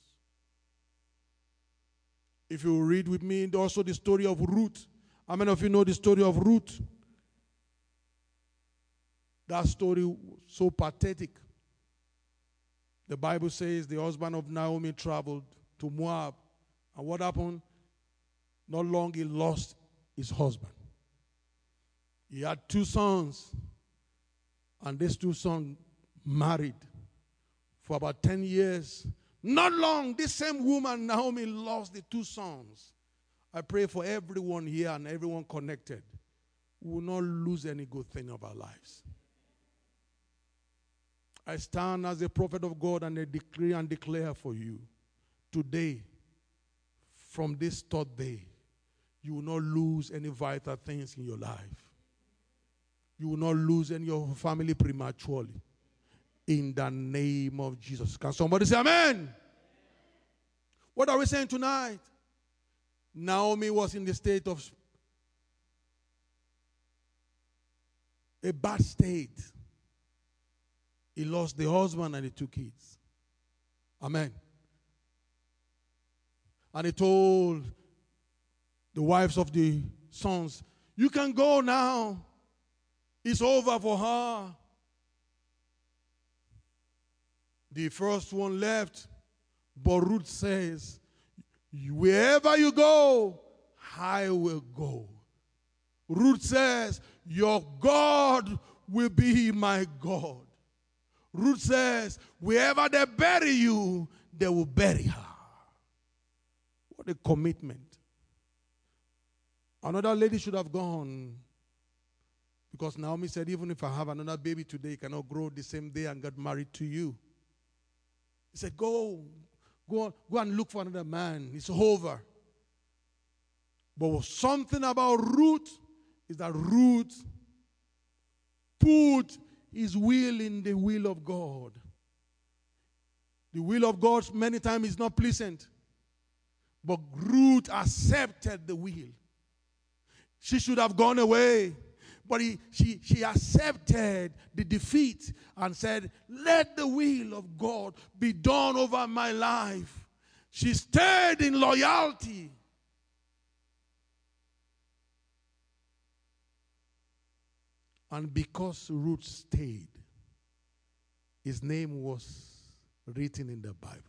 If you read with me also the story of Ruth. How many of you know the story of Ruth? That story so pathetic. The Bible says the husband of Naomi traveled to Moab. And what happened? Not long he lost his husband. He had 2 sons. And these 2 sons married for about 10 years. Not long, this same woman, Naomi, lost the 2 sons. I pray for everyone here and everyone connected. We will not lose any good thing of our lives. I stand as a prophet of God and I decree and declare for you. Today, from this third day, you will not lose any vital things in your life. You will not lose any of your family prematurely. In the name of Jesus. Can somebody say amen? What are we saying tonight? Naomi was in the state of a bad state. He lost the husband and the 2 kids. Amen. And he told the wives of the sons, you can go now. It's over for her. The first one left, but Ruth says, wherever you go, I will go. Ruth says, your God will be my God. Ruth says, wherever they bury you, they will bury her. What a commitment. Another lady should have gone, because Naomi said, even if I have another baby today, he cannot grow the same day and get married to you. He said, go and look for another man. It's over. But something about Ruth is that Ruth put his will in the will of God. The will of God many times is not pleasant. But Ruth accepted the will. She should have gone away. But she accepted the defeat and said, let the will of God be done over my life. She stayed in loyalty. And because Ruth stayed, his name was written in the Bible.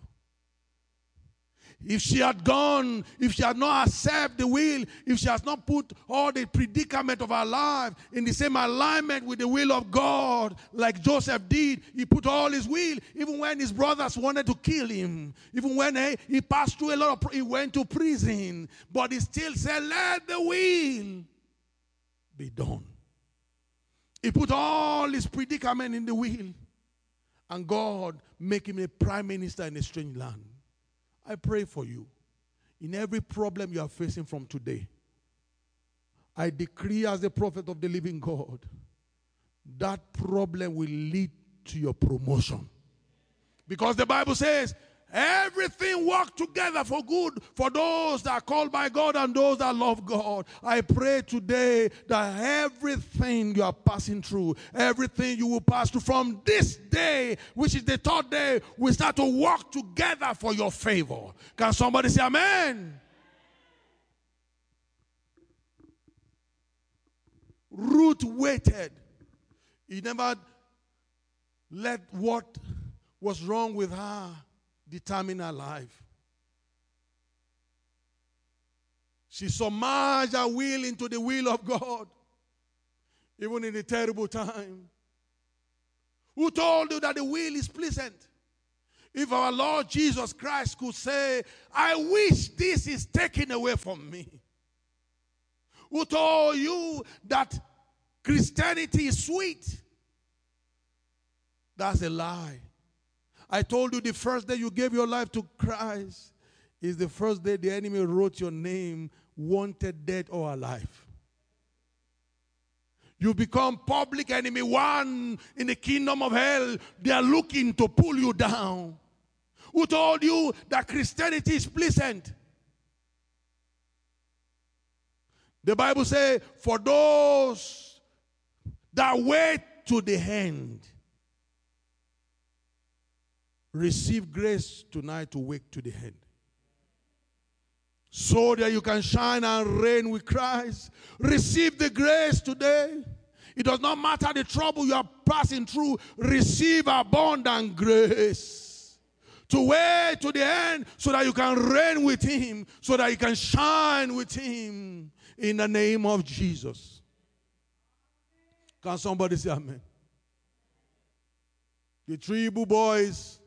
If she had gone, if she had not accepted the will, if she has not put all the predicament of her life in the same alignment with the will of God, like Joseph did, he put all his will, even when his brothers wanted to kill him, even when he passed through a lot of, he went to prison, but he still said, let the will be done. He put all his predicament in the will, and God make him a prime minister in a strange land. I pray for you. In every problem you are facing from today, I decree as the prophet of the living God, that problem will lead to your promotion. Because the Bible says, everything works together for good for those that are called by God and those that love God. I pray today that everything you are passing through, everything you will pass through from this day, which is the third day, will start to work together for your favor. Can somebody say amen? Ruth waited. He never let what was wrong with her determine her life. She submerged her will into the will of God, even in a terrible time. Who told you that the will is pleasant? If our Lord Jesus Christ could say, I wish this is taken away from me. Who told you that Christianity is sweet? That's a lie. I told you the first day you gave your life to Christ is the first day the enemy wrote your name, wanted, dead or alive. You become public enemy one in the kingdom of hell. They are looking to pull you down. Who told you that Christianity is pleasant? The Bible says, for those that wait to the end, receive grace tonight to wait to the end, so that you can shine and reign with Christ. Receive the grace today. It does not matter the trouble you are passing through. Receive abundant grace to wait to the end, so that you can reign with him, so that you can shine with him, in the name of Jesus. Can somebody say amen? The 3 Hebrew boys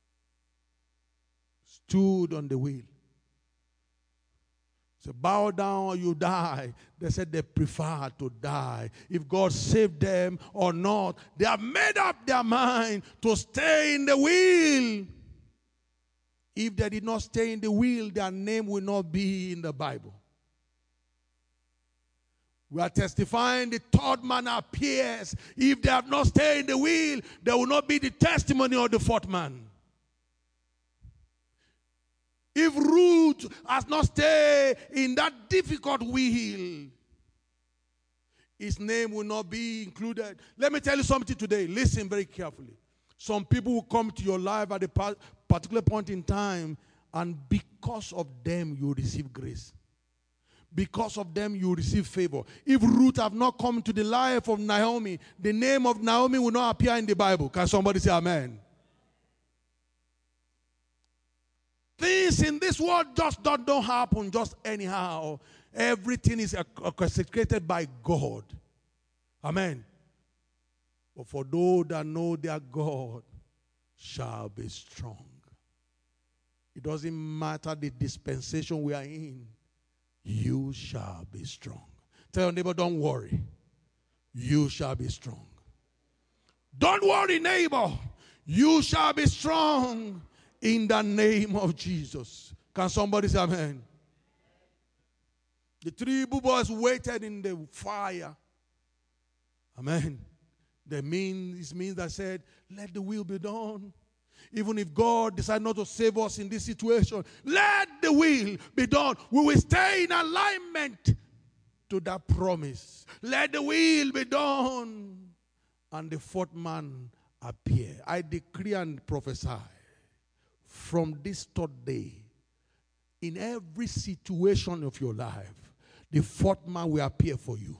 stood on the wheel. So bow down or you die. They said they prefer to die. If God saved them or not, they have made up their mind to stay in the wheel. If they did not stay in the wheel, their name will not be in the Bible. We are testifying the third man appears. If they have not stayed in the wheel, there will not be the testimony of the fourth man. If Ruth has not stayed in that difficult wheel, his name will not be included. Let me tell you something today. Listen very carefully. Some people will come to your life at a particular point in time, and because of them, you receive grace. Because of them, you receive favor. If Ruth have not come to the life of Naomi, the name of Naomi will not appear in the Bible. Can somebody say amen? Things in this world just don't happen just anyhow. Everything is orchestrated by God. Amen. But for those that know their God shall be strong. doesn't matter the dispensation we are in, you shall be strong. Tell your neighbor, don't worry. You shall be strong. Don't worry, neighbor. You shall be strong in the name of Jesus. Can somebody say amen? The three Hebrew boys waited in the fire. Amen. It means that said, let the will be done. Even if God decides not to save us in this situation, let the will be done. We will stay in alignment to that promise. Let the will be done. And the fourth man appeared. I decree and prophesy from this third day, in every situation of your life, the fourth man will appear for you.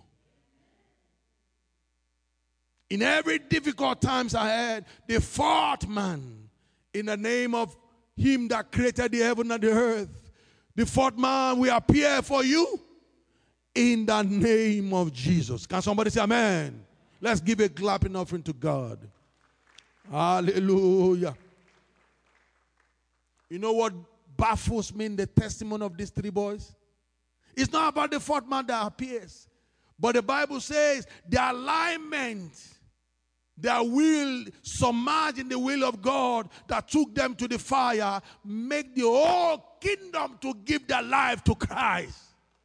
In every difficult times ahead, the fourth man, in the name of him that created the heaven and the earth, the fourth man will appear for you in the name of Jesus. Can somebody say amen? Let's give a clapping offering to God. Hallelujah. You know what baffles me in the testimony of these three boys? It's not about the fourth man that appears. But the Bible says the alignment, their will submerged in the will of God that took them to the fire, make the whole kingdom to give their life to Christ.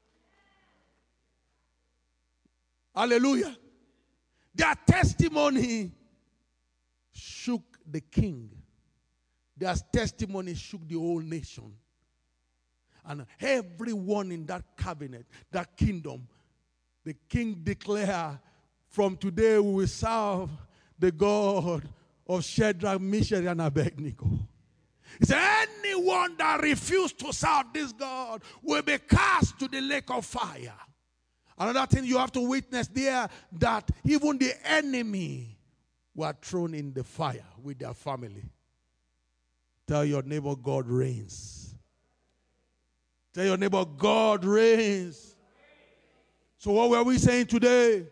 Hallelujah. Their testimony shook the king. Their testimony shook the whole nation. And everyone in that cabinet, that kingdom, the king declared, from today we will serve the God of Shadrach, Meshach, and Abednego. He said, anyone that refused to serve this God will be cast to the lake of fire. Another thing you have to witness there, that even the enemy were thrown in the fire with their family. Tell your neighbor, God reigns. Tell your neighbor, God reigns. So what were we saying today?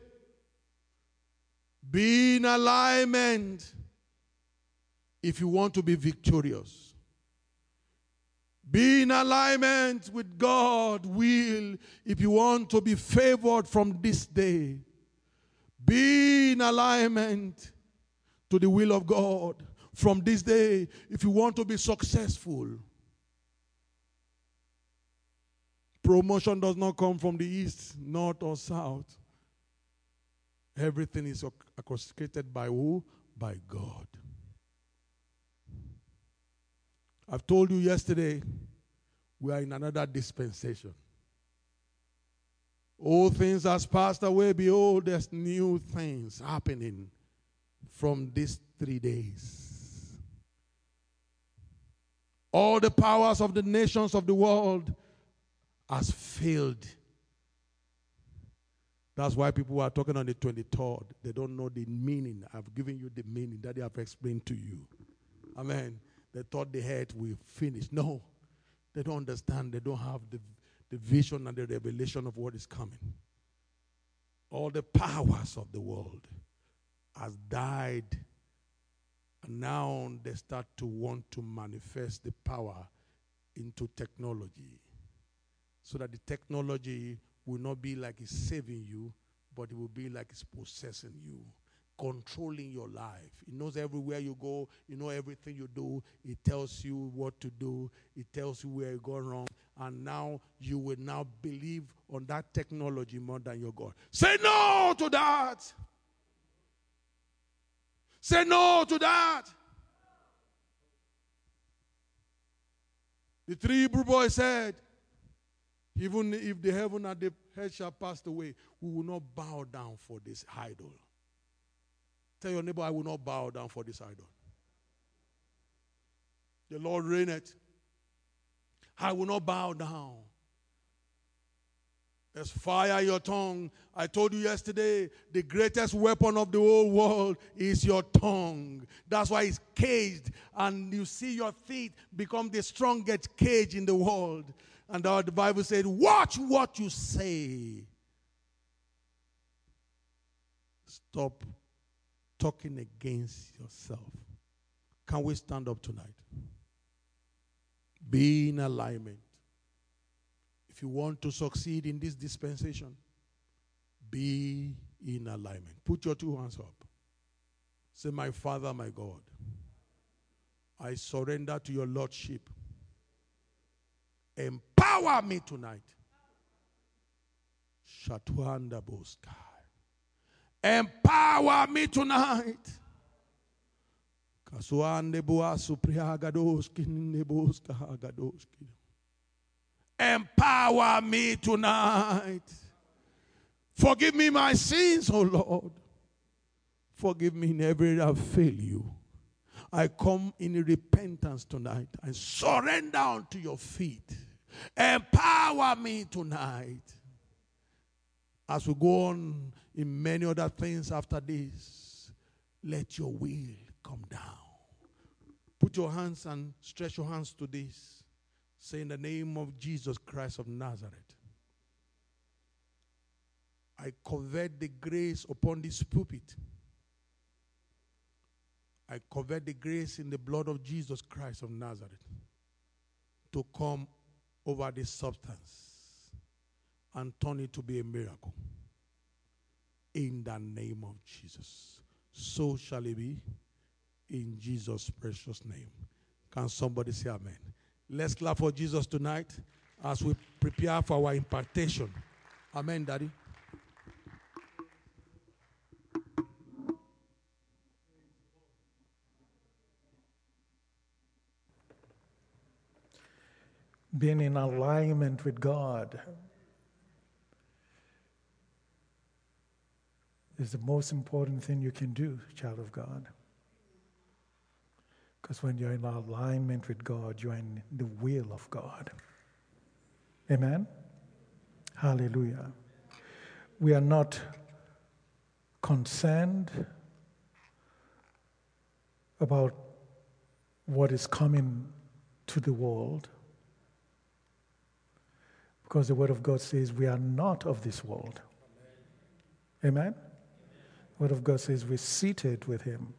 Be in alignment if you want to be victorious. Be in alignment with God's will if you want to be favored from this day. Be in alignment to the will of God from this day if you want to be successful. Promotion does not come from the east, north, or south. Everything is orchestrated by who? By God. I've told you yesterday, we are in another dispensation. Old things has passed away. Behold, there's new things happening from these 3 days. All the powers of the nations of the world has failed. That's why people are talking on the 23rd. They don't know the meaning. I've given you the meaning that I have explained to you. Amen. They thought the head will finish. No. They don't understand. They don't have the vision and the revelation of what is coming. All the powers of the world has died. And now they start to want to manifest the power into technology. So that the technology will not be like it's saving you, but it will be like it's possessing you, controlling your life. It knows everywhere you go. You know everything you do. It tells you what to do. It tells you where you go wrong. And now you will now believe on that technology more than your God. Say no to that. Say no to that. The three Hebrew boys said, even if the heaven and the earth shall pass away, we will not bow down for this idol. Tell your neighbor, I will not bow down for this idol. The Lord reigneth. I will not bow down. There's fire in your tongue. I told you yesterday, the greatest weapon of the whole world is your tongue. That's why it's caged. And you see your feet become the strongest cage in the world. And the Bible said, watch what you say. Stop talking against yourself. Can we stand up tonight? Be in alignment. If you want to succeed in this dispensation, be in alignment. Put your two hands up. Say, my Father, my God, I surrender to your Lordship. Empower me tonight. Shatuanda Boska. Empower me tonight. Kasuande Boasu Priagadoski Neboska Hagadoski. Empower me tonight. Forgive me my sins, O Lord. Forgive me in every area I fail you. I come in repentance tonight and surrender unto your feet. Empower me tonight. As we go on in many other things after this, let your will come down. Put your hands and stretch your hands to this. Say, in the name of Jesus Christ of Nazareth, I covet the grace upon this pulpit. I covet the grace in the blood of Jesus Christ of Nazareth to come over this substance and turn it to be a miracle. In the name of Jesus. So shall it be in Jesus' precious name. Can somebody say amen? Let's clap for Jesus tonight as we prepare for our impartation. Amen, Daddy. Being in alignment with God is the most important thing you can do, child of God. Because when you're in alignment with God, you're in the will of God. Amen? Hallelujah. We are not concerned about what is coming to the world, because the Word of God says we are not of this world. Amen? The Word of God says we're seated with Him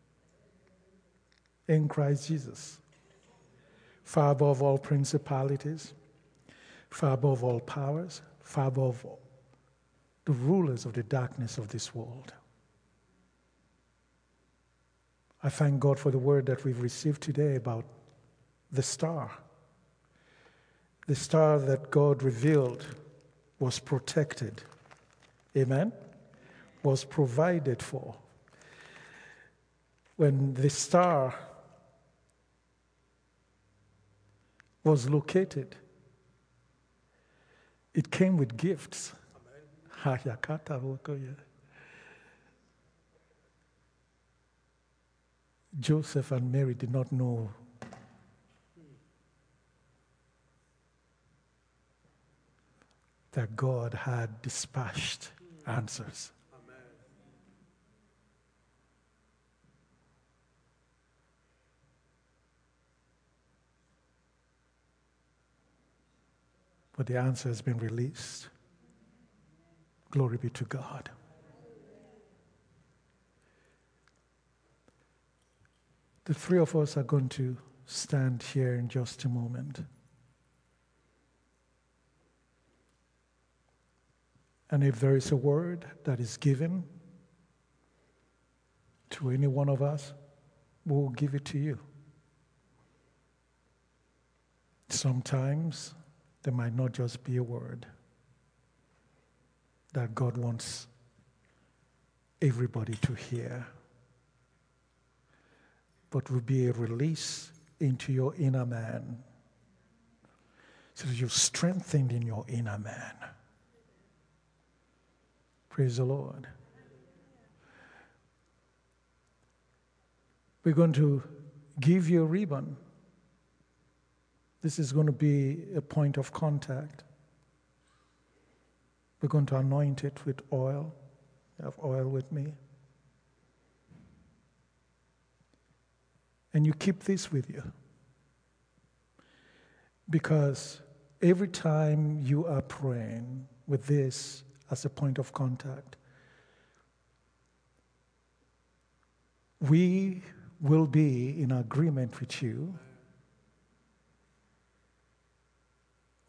in Christ Jesus, far above all principalities, far above all powers, far above all the rulers of the darkness of this world. I thank God for the word that we've received today about the star. The star that God revealed was protected. Amen? Was provided for. When the star was located, it came with gifts. Joseph and Mary did not know that God had dispatched answers. But the answer has been released. Glory be to God. The three of us are going to stand here in just a moment. And if there is a word that is given to any one of us, we'll give it to you. Sometimes there might not just be a word that God wants everybody to hear, but will be a release into your inner man, so that you're strengthened in your inner man. Praise the Lord. We're going to give you a ribbon. This is going to be a point of contact. We're going to anoint it with oil. I have oil with me. And you keep this with you. Because every time you are praying with this as a point of contact, we will be in agreement with you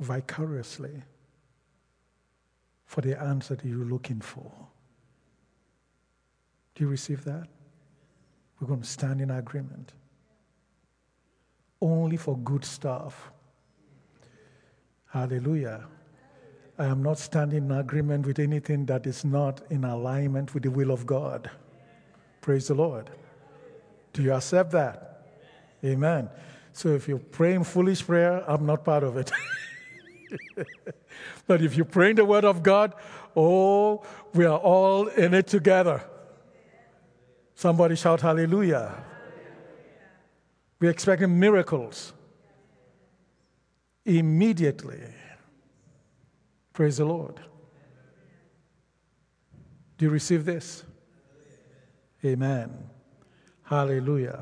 vicariously for the answer that you're looking for. Do you receive that? We're going to stand in agreement. Only for good stuff. Hallelujah. I am not standing in agreement with anything that is not in alignment with the will of God. Praise the Lord. Do you accept that? Amen. So if you're praying foolish prayer, I'm not part of it. But if you're praying the word of God, oh, we are all in it together. Somebody shout hallelujah. We're expecting miracles immediately. Praise the Lord. Do you receive this? Amen. Hallelujah.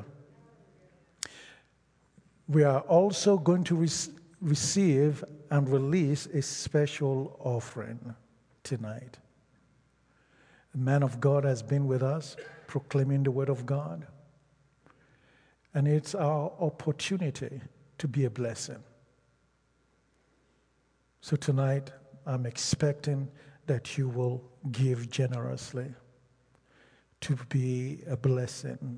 We are also going to receive and release a special offering tonight. The man of God has been with us, proclaiming the word of God. And it's our opportunity to be a blessing. So tonight, I'm expecting that you will give generously to be a blessing,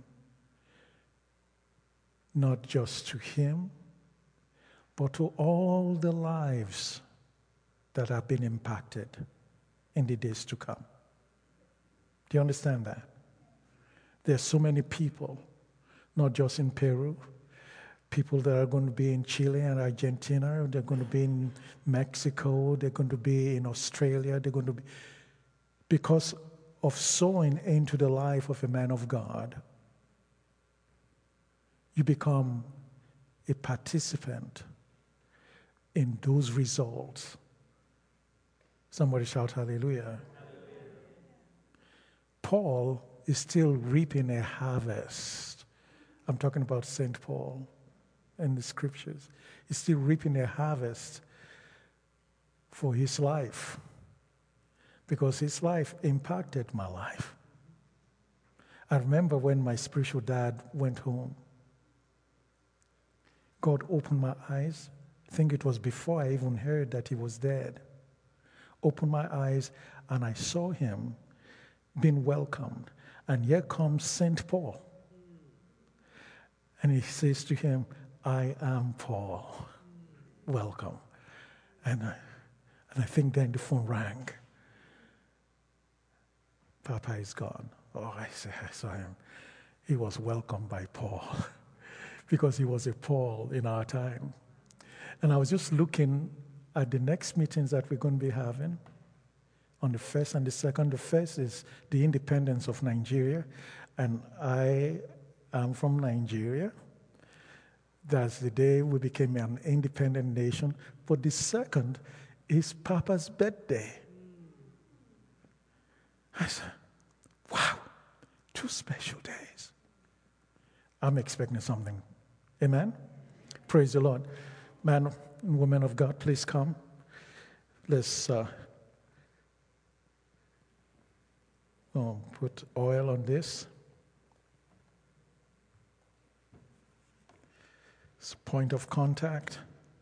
not just to him, but to all the lives that have been impacted in the days to come. Do you understand that? There's so many people, not just in Peru, people that are going to be in Chile and Argentina, they're going to be in Mexico, they're going to be in Australia, they're going to be, because of sowing into the life of a man of God, you become a participant in those results. Somebody shout hallelujah. Paul is still reaping a harvest. I'm talking about St. Paul in the scriptures. He's still reaping a harvest for his life because his life impacted my life. I remember when my spiritual dad went home, God opened my eyes. I think it was before I even heard that he was dead. Opened my eyes and I saw him being welcomed. And here comes St. Paul. And he says to him, I am Paul. Welcome. And I think then the phone rang. Papa is gone. Oh, I saw him. He was welcomed by Paul because he was a Paul in our time. And I was just looking at the next meetings that we're going to be having on the 1st and the 2nd. The 1st is the independence of Nigeria, and I am from Nigeria. That's the day we became an independent nation. But the 2nd is Papa's birthday. I said, wow, 2 special days. I'm expecting something. Amen? Praise the Lord. Man and woman of God, please come. Let's put oil on this. It's a point of contact.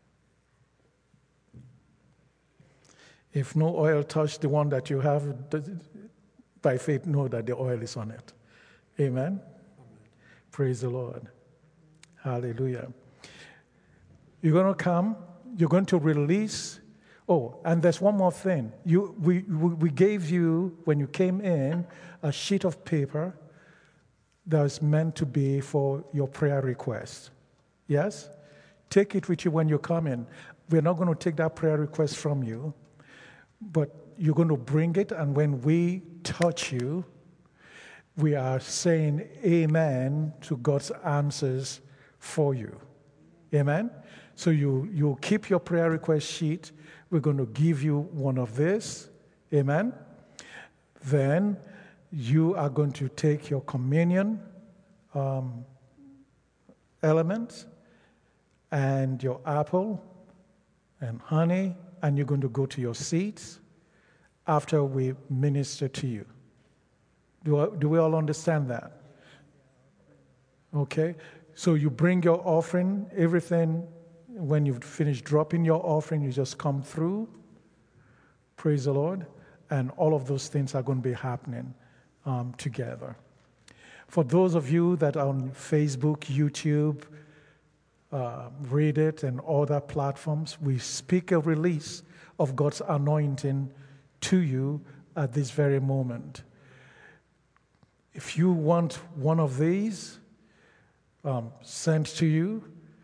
If no oil touched the one that you have, by faith know that the oil is on it. Amen? Praise the Lord. Hallelujah. You're going to come. You're going to release. Oh, and there's one more thing. We gave you, when you came in, a sheet of paper that was meant to be for your prayer request. Yes? Take it with you when you come in. We're not going to take that prayer request from you, but you're going to bring it, and when we touch you, we are saying amen to God's answers for you. Amen? So you keep your prayer request sheet. We're going to give you one of this. Amen? Then you are going to take your communion elements and your apple and honey, and you're going to go to your seats after we minister to you. Do we all understand that? Okay? So you bring your offering, everything when you've finished dropping your offering, you just come through. Praise the Lord. And all of those things are going to be happening together. For those of you that are on Facebook, YouTube, Reddit, and other platforms, we speak a release of God's anointing to you at this very moment. If you want one of these sent to you,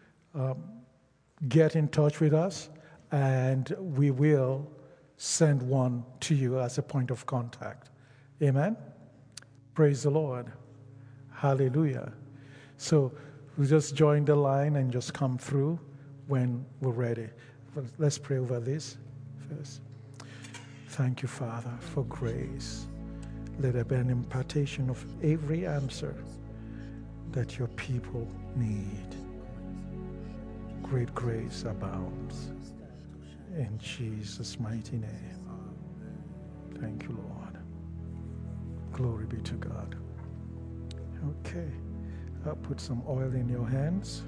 get in touch with us, and we will send one to you as a point of contact. Amen? Praise the Lord. Hallelujah. So we just join the line and just come through when we're ready. But let's pray over this first. Thank you, Father, for grace. Let there be an impartation of every answer that your people need. Great grace abounds. In Jesus' mighty name. Thank you, Lord. Glory be to God. Okay. I'll put some oil in your hands.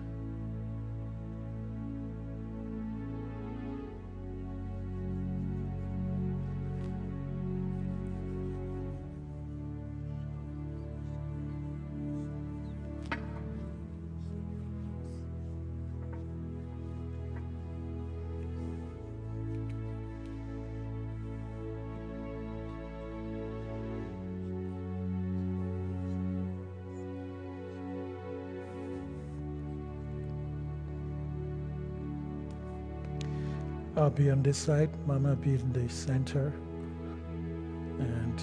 I'll be on this side, Mama be in the center, and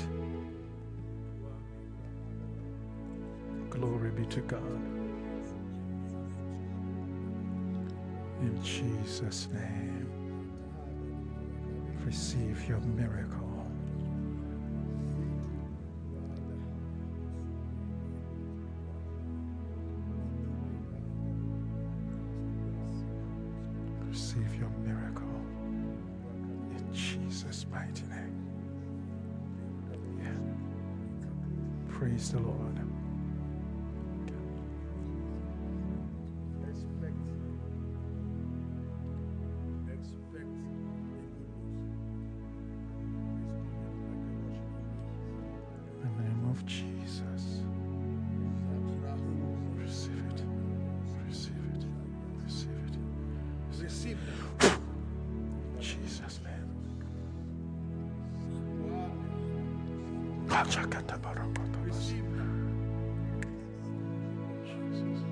glory be to God. In Jesus' name, receive your miracle. Receive your miracle. Jesus' mighty name. Yeah. Praise the Lord. In the name of Jesus. Receive it. Receive it. Receive it. Receive it. Jesus' name. Receive now. Jesus.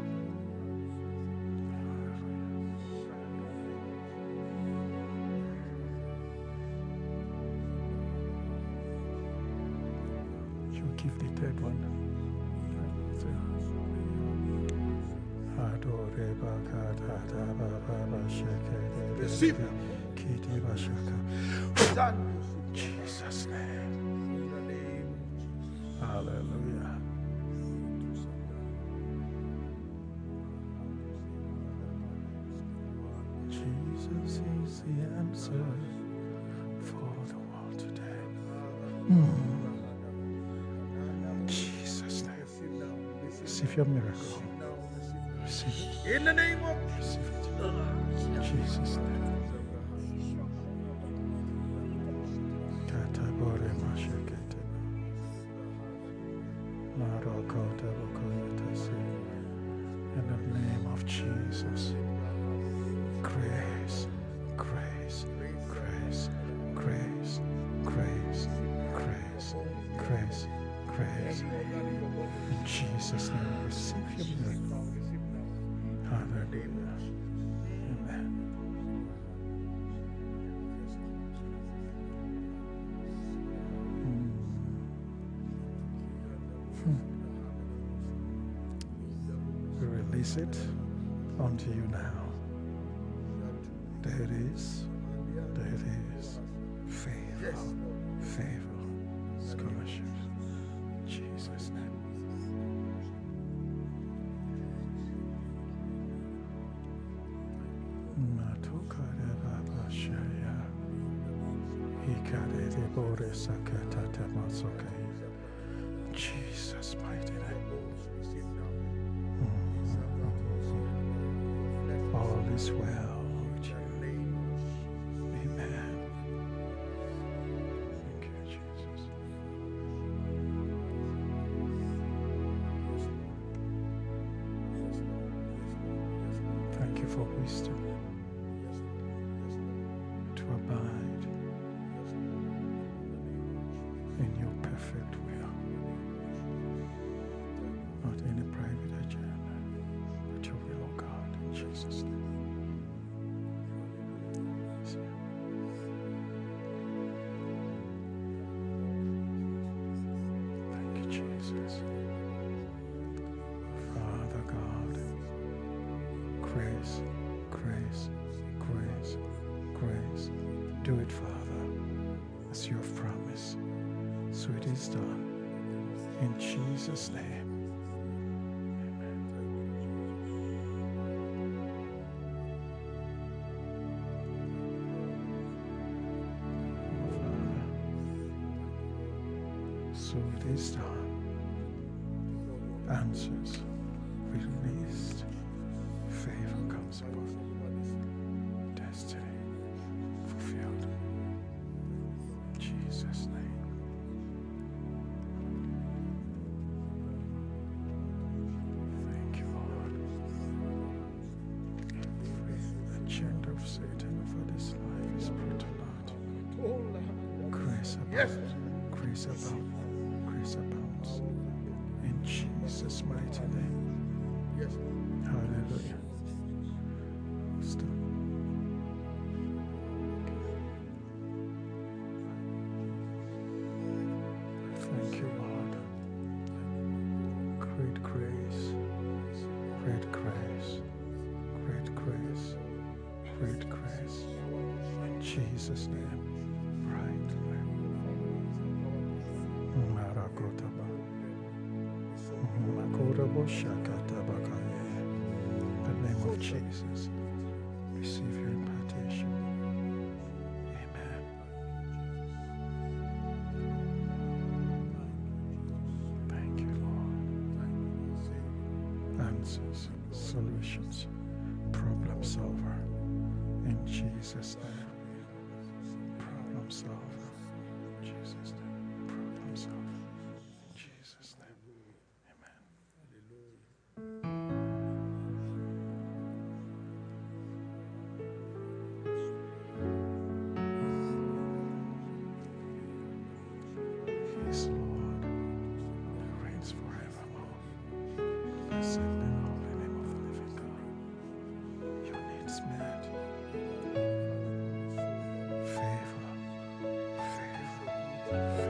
You give the third one. Receive. Jesus' name. Hallelujah. Jesus is the answer for the world today. Jesus' name. Receive your miracle. Receive it. In the name of Receive it. Jesus' name. In the name of Jesus. Grace, grace, grace, grace, grace, grace, grace, grace. In Jesus' name, receive your miracle. Hallelujah. Amen. We release it unto you now. There it is. There it is. Favor. Favor. Scholarships. In Jesus' name. Jesus' mighty name. All is well with you. Amen. Thank you, Jesus. Thank you for wisdom to abide in your perfect will. Not any private agenda, but your will, oh God, in Jesus' name. Yes, yeah. Thank you, Jesus. Father God, grace, grace, grace, grace. Do it, Father, as you have promised. So it is done. In Jesus' name. So it is done. Answers released. Favor comes upon. Destiny fulfilled. In Jesus' name. Thank you, Lord. Every agenda of Satan over this life is brought to naught. Grace abounds. Grace abounds. Grace abounds. In Jesus' mighty name. Hallelujah. Stop. Thank you, Lord. Great grace. Great grace. Great grace. Great grace. In Jesus' name. Right. Marakotaba. Makorabo shakatabakaye. In the name of Jesus, receive your impartation. Amen. Thank you, Lord. Answers, solutions, problem solver. In Jesus' name. Problem solver. In Jesus' name. Problem solver. In Jesus' name. Amen. Yes, Lord, who reigns forevermore. Blessed be the holy name of the living God. Your needs met. Favor, favor,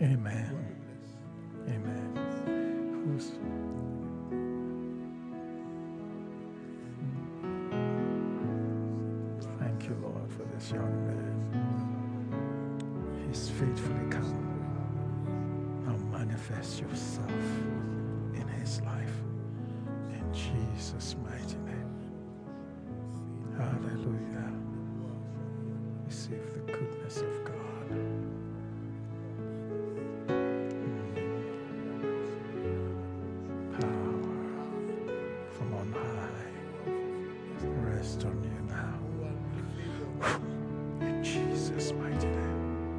Amen. Amen. Who's Thank you, Lord, for this young man. He's faithfully come. Now manifest yourself in his life. In Jesus' mighty name. Hallelujah. Receive the goodness of God. Power from on high. Rest on you now. In Jesus' mighty name.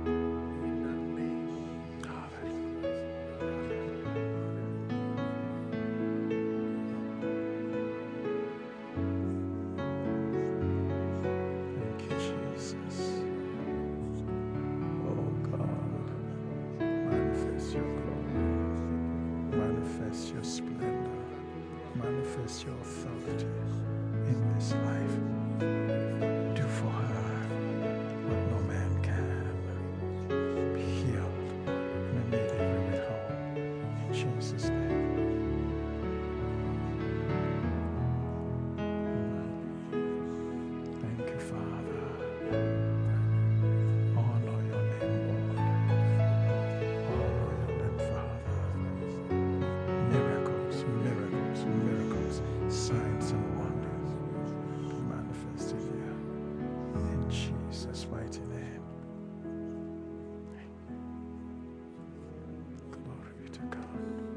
Thank you, Jesus. Oh God, manifest your glory, manifest your splendor, manifest your authority in this life. Do for her what no man can. Be healed and immediately with home. In Jesus' name. Thank you, Father. Honor your name, Lord. Honor your name, Father. Miracles, miracles, miracles, signs and wonders be manifested here. In Jesus' mighty name. Glory be to God.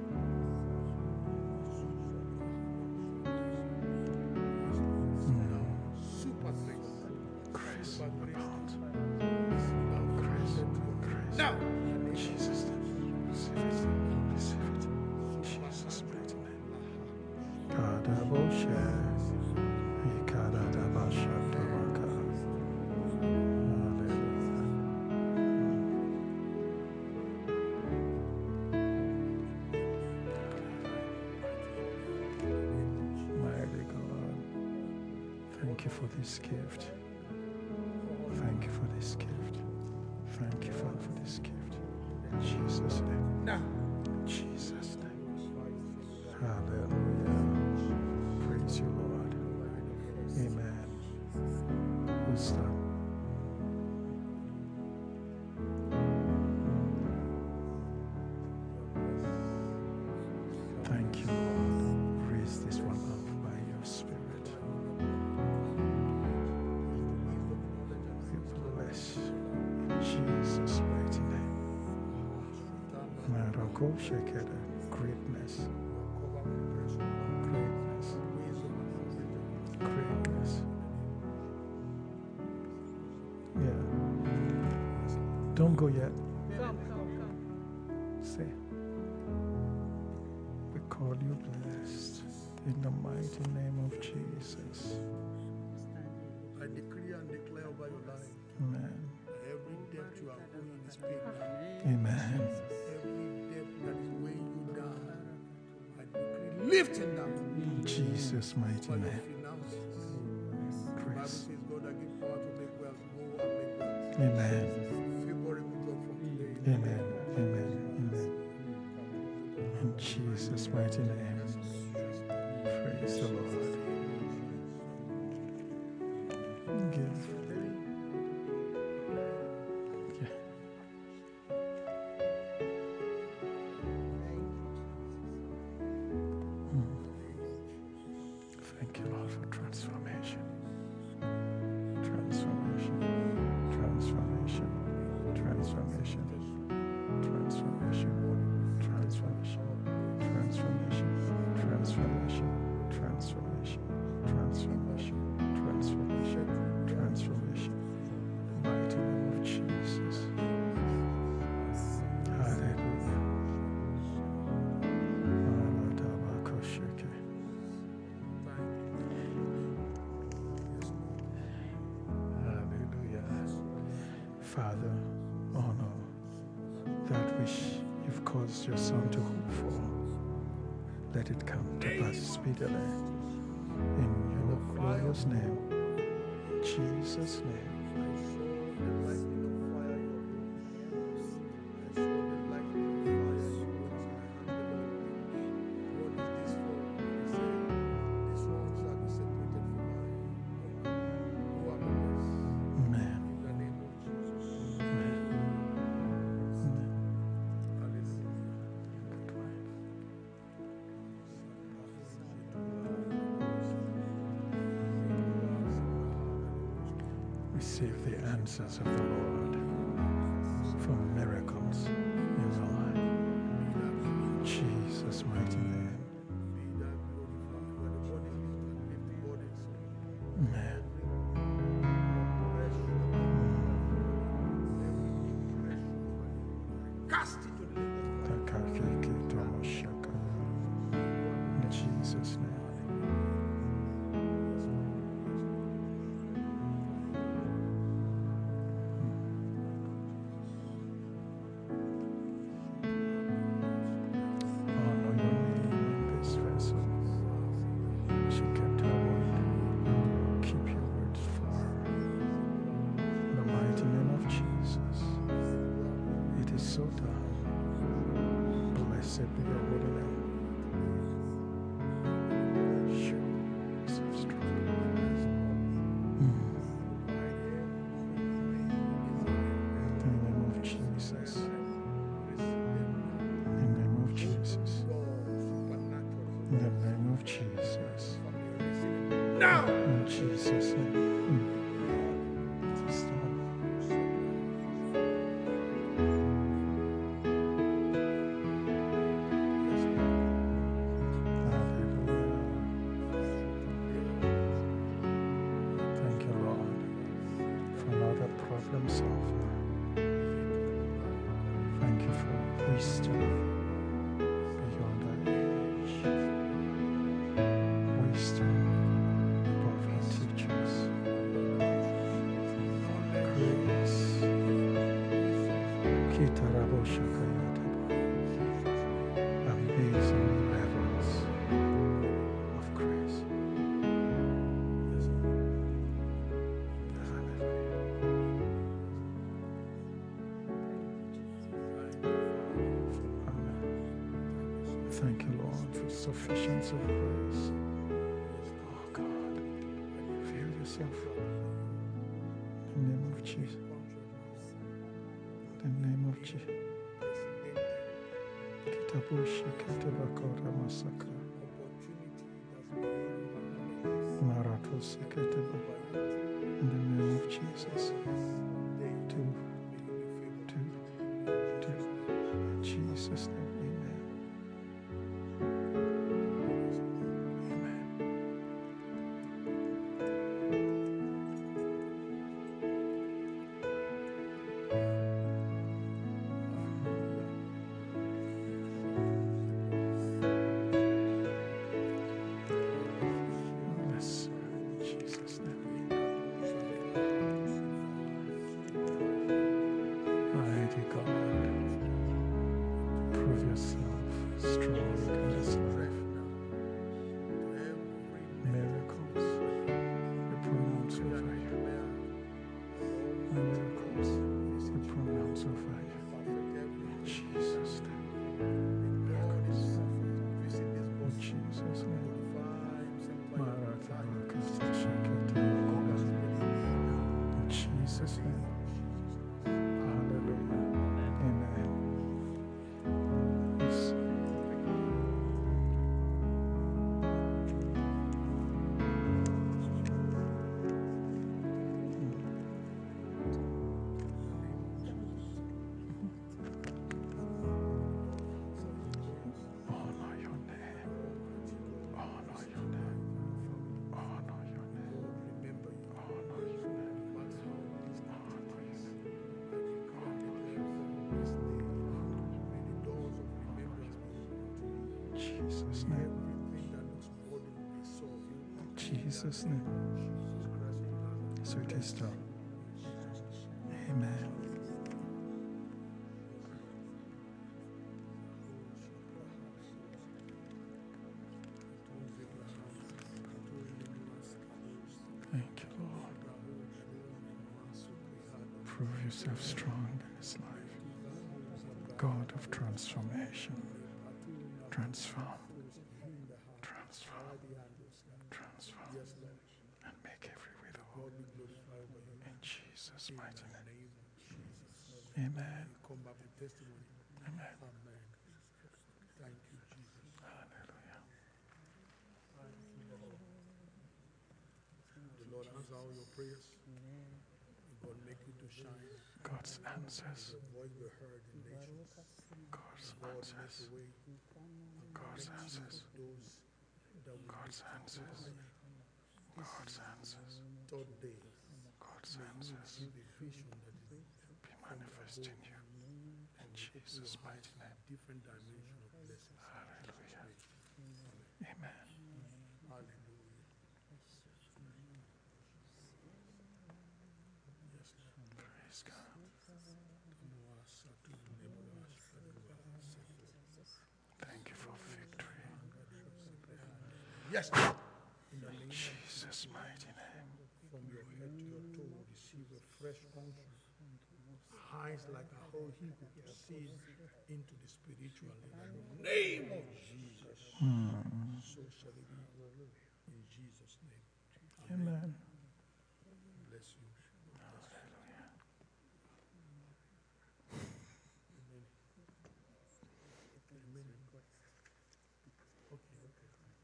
Grace abound. Grace, grace. Now. In Jesus' name. Receive it. Receive it. In Jesus' mighty name. Kadaboshe. Ikadadabasha Tamaka. Hallelujah. Mighty God. Thank you for this gift. Thank you for this gift. Thank you, Father, for this gift. In Jesus' name. Now. In Jesus' name. Hallelujah. Praise you, Lord. Amen. Who's that? Thank you, Lord. Raise this one up by your Spirit. We bless in Jesus' mighty name. Maroko Shekeda. Greatness. Greatness. Greatness. Yeah. Don't go yet. Say. We call you blessed in the mighty name of Jesus. I decree and declare over your life, Amen. every debt you are owing is paid now. Amen. Every debt that is weighing you down, I decree lifting down In Jesus' mighty over your name. finances. The Bible Grace. says God that gives power to make wealth, go and make wealth. Amen. Favorable job from today. Amen. Amen. Amen. In Jesus' mighty name. Praise the Lord. Give. Yeah. Thank you, Lord, for transformation. Transformation. Transformation. Transformation. Transformation. Transformation. Transformation. Transformation. Transformation. Transformation. Transformation. Transformation. Mighty name of Jesus. Hallelujah. Maladabakosheke. Hallelujah. Father, honor that which you've caused your son to hope for. Let it come to pass speedily. In your glorious name. In Jesus' name. I saw the lightning of fire in your bones. I saw the lightning receive the answers of the Lord for miracles in your life. In Jesus' mighty name. Amen. Cast it to the lake. In Jesus' name. Honor your name in this vessel. She kept her word. Keep your words for her. In the mighty name of Jesus. It is so done. Blessed be your holy name. Show yourself strong. In the name of Jesus. In the name of Jesus. In the name of Jesus. Now! In Jesus' name. It is done. Thank you, Lord, for another problem solver. Thank you for wisdom beyond our age. Wisdom above our teachers. Grace. Kitarabo Shakayataba. Amazing levels of grace. Amen. Thank you, Lord, for sufficiency of grace. Oh God, feel yourself. In the name of Jesus. In the name of Jesus. Kitabushi Kitabakora Masaka. Maratos Kitaba. In the name of Jesus. Two. In Jesus' name. Yes, in Jesus' name. Mighty God, prove yourself strong in this life. Miracles, we pronounce over you. Miracles, we pronounce over you. In Jesus' name. Miracles. In Jesus' name. In Jesus' name. Hallelujah. Amen. Yes. Honor your name. Honor your name. Honor your name. Honor your name. Honor your name. In Jesus' name. In Jesus' name. So it is done. Amen. Thank you, Lord. Prove yourself strong in His life. God of transformation. Transform. Transform. Transform. And make every way the whole. In Jesus' mighty name. Amen. Amen. Thank you, Jesus. Hallelujah. The Lord answer all your prayers. In God make you to shine. God's answers. Your voice be heard in nations. God's God make answers. a way. God's answers. Those that will God's answers. God's answers. third day. God's May you answers. receive a vision that is Be manifest in you. In Jesus' mighty name. different dimension of blessings. Hallelujah. Amen. Hallelujah. Yes, Lord. Praise God. Thank you for victory. Yes, Lord. In the name In Jesus' mighty name. from your head to your toe, receive a fresh unction. Eyes like a whole Hebrew sees into the spiritual. In the name of Jesus. So shall it be. In Jesus' name. Amen. Bless you. Amen. Okay.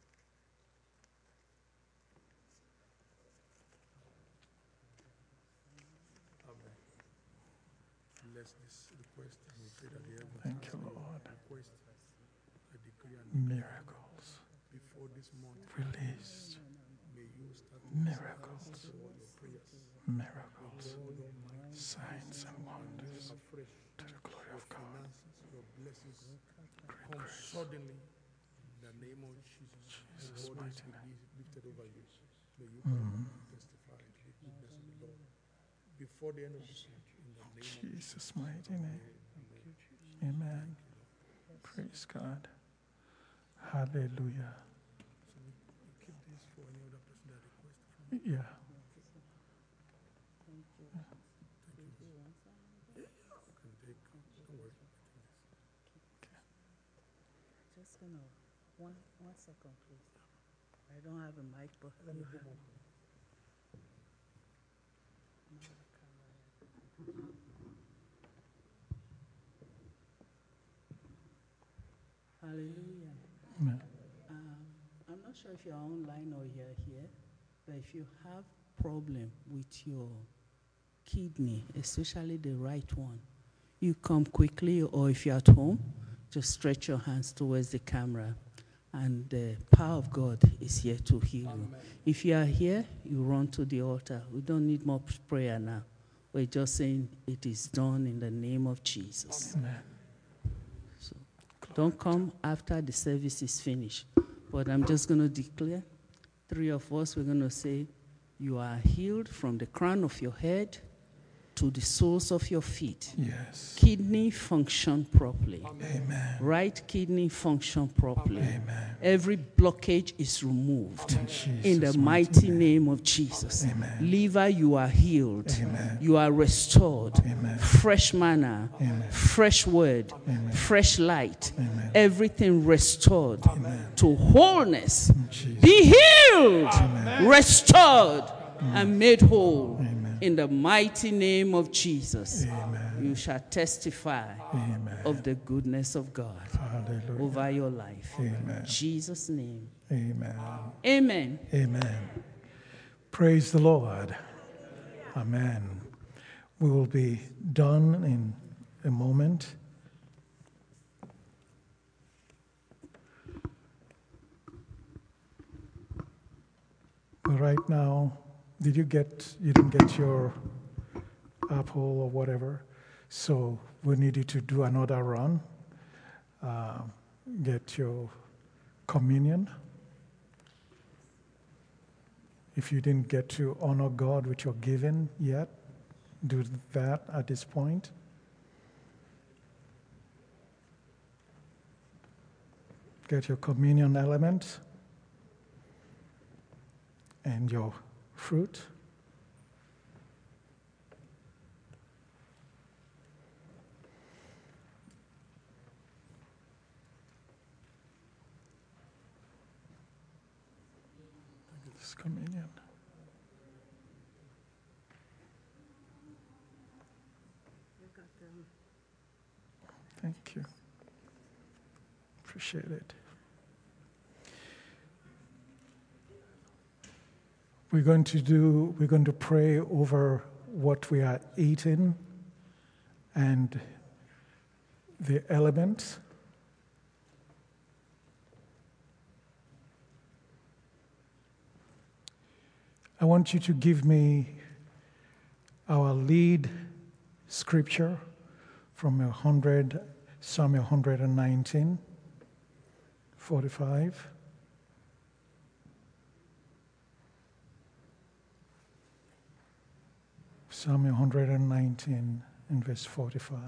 Amen. Bless this request and we pray that the heavens Thank you, answer your Lord. request. I decree and Miracles before this month, released. may you start Miracles. to answer all your prayers. Miracles. God Almighty, Signs and wonders afresh. to the glory Your of God. finances, your blessings Great come grace. suddenly in the name of Jesus. Jesus' God is mighty name. lifted over you. May you testify to the goodness of the Lord before the end of this month. In the name of Jesus' mighty name. Amen. Praise God. Hallelujah. So we keep this for any other person that requests from Yeah. can take. Don't worry. Just gonna one second, please. I don't have a mic, but you have. Hallelujah. Amen. I'm not sure if you're online or you're here, but if you have problem with your kidney, especially the right one, you come quickly, or if you're at home, just stretch your hands towards the camera, and the power of God is here to heal you. If you are here, you run to the altar. We don't need more prayer now. We're just saying it is done in the name of Jesus. Amen. So don't come after the service is finished. But I'm just going to declare, 3 of us, we're going to say, you are healed from the crown of your head to the soles of your feet. Yes. Kidney function properly. Amen. Right kidney function properly. Amen. Every blockage is removed. Jesus' In the mighty name of Jesus. Amen. Liver, you are healed. Amen. You are restored. Amen. Fresh manna. Amen. Fresh word. Amen. Fresh light. Amen. Everything restored to wholeness. Jesus. Be healed, restored, and made whole. Amen. In the mighty name of Jesus. Amen. You shall testify Amen. of the goodness of God Hallelujah. over your life. Amen. In Jesus' name. Amen. Amen. Amen. Praise the Lord. Amen. We will be done in a moment. But right now, you didn't get your apple or whatever, so we need you to do another run. Get your communion. If you didn't get to honor God with your giving yet, do that at this point. Get your communion element and your fruit. This communion. Thank you. Appreciate it. We're going to pray over what we are eating and the elements. I want you to give me our lead scripture from Psalm 119, 45. Psalm 119 and verse 45.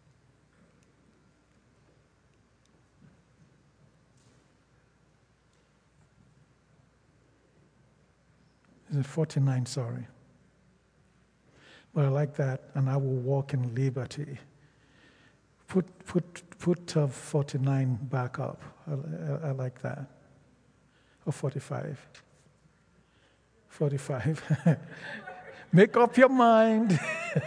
Is it 49? Sorry. But I like that, and I will walk in liberty. Put 49 back up. I like that. Or 45. 45. Make up your mind.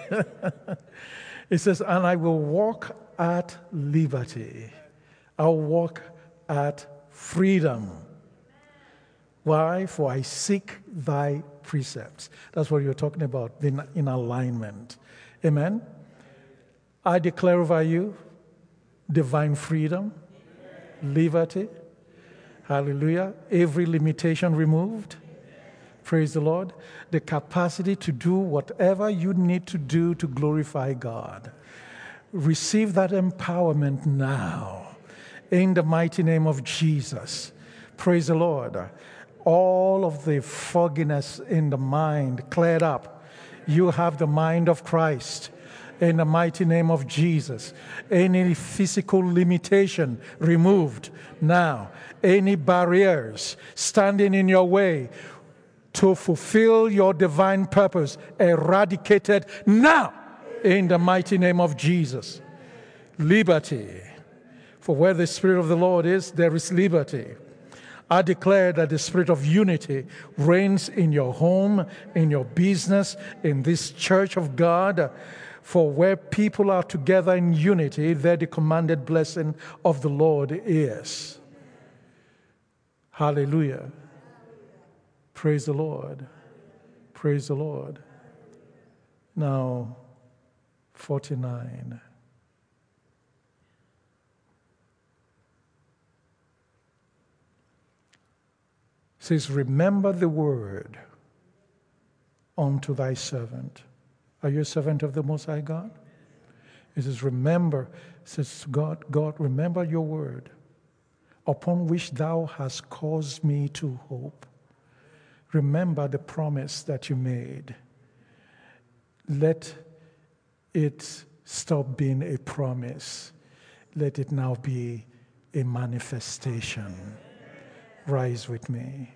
It says, and I will walk at liberty. I'll walk at freedom. Why? For I seek thy precepts. That's what you're talking about, in alignment. Amen? I declare over you divine freedom, liberty. Hallelujah. Every limitation removed. Praise the Lord. The capacity to do whatever you need to do to glorify God. Receive that empowerment now. In the mighty name of Jesus. Praise the Lord. All of the fogginess in the mind cleared up. You have the mind of Christ. In the mighty name of Jesus. Any physical limitation removed now. Any barriers standing in your way to fulfill your divine purpose eradicated now. In the mighty name of Jesus. Liberty. For where the Spirit of the Lord is, there is liberty. I declare that the spirit of unity reigns in your home, in your business, in this church of God. For where people are together in unity, there the commanded blessing of the Lord is. Hallelujah. Praise the Lord. Praise the Lord. Now, 49. Says, remember the word unto thy servant. Are you a servant of the Most High God? It says, remember, says God, remember your word, upon which thou hast caused me to hope. Remember the promise that you made. Let it stop being a promise. Let it now be a manifestation. Rise with me.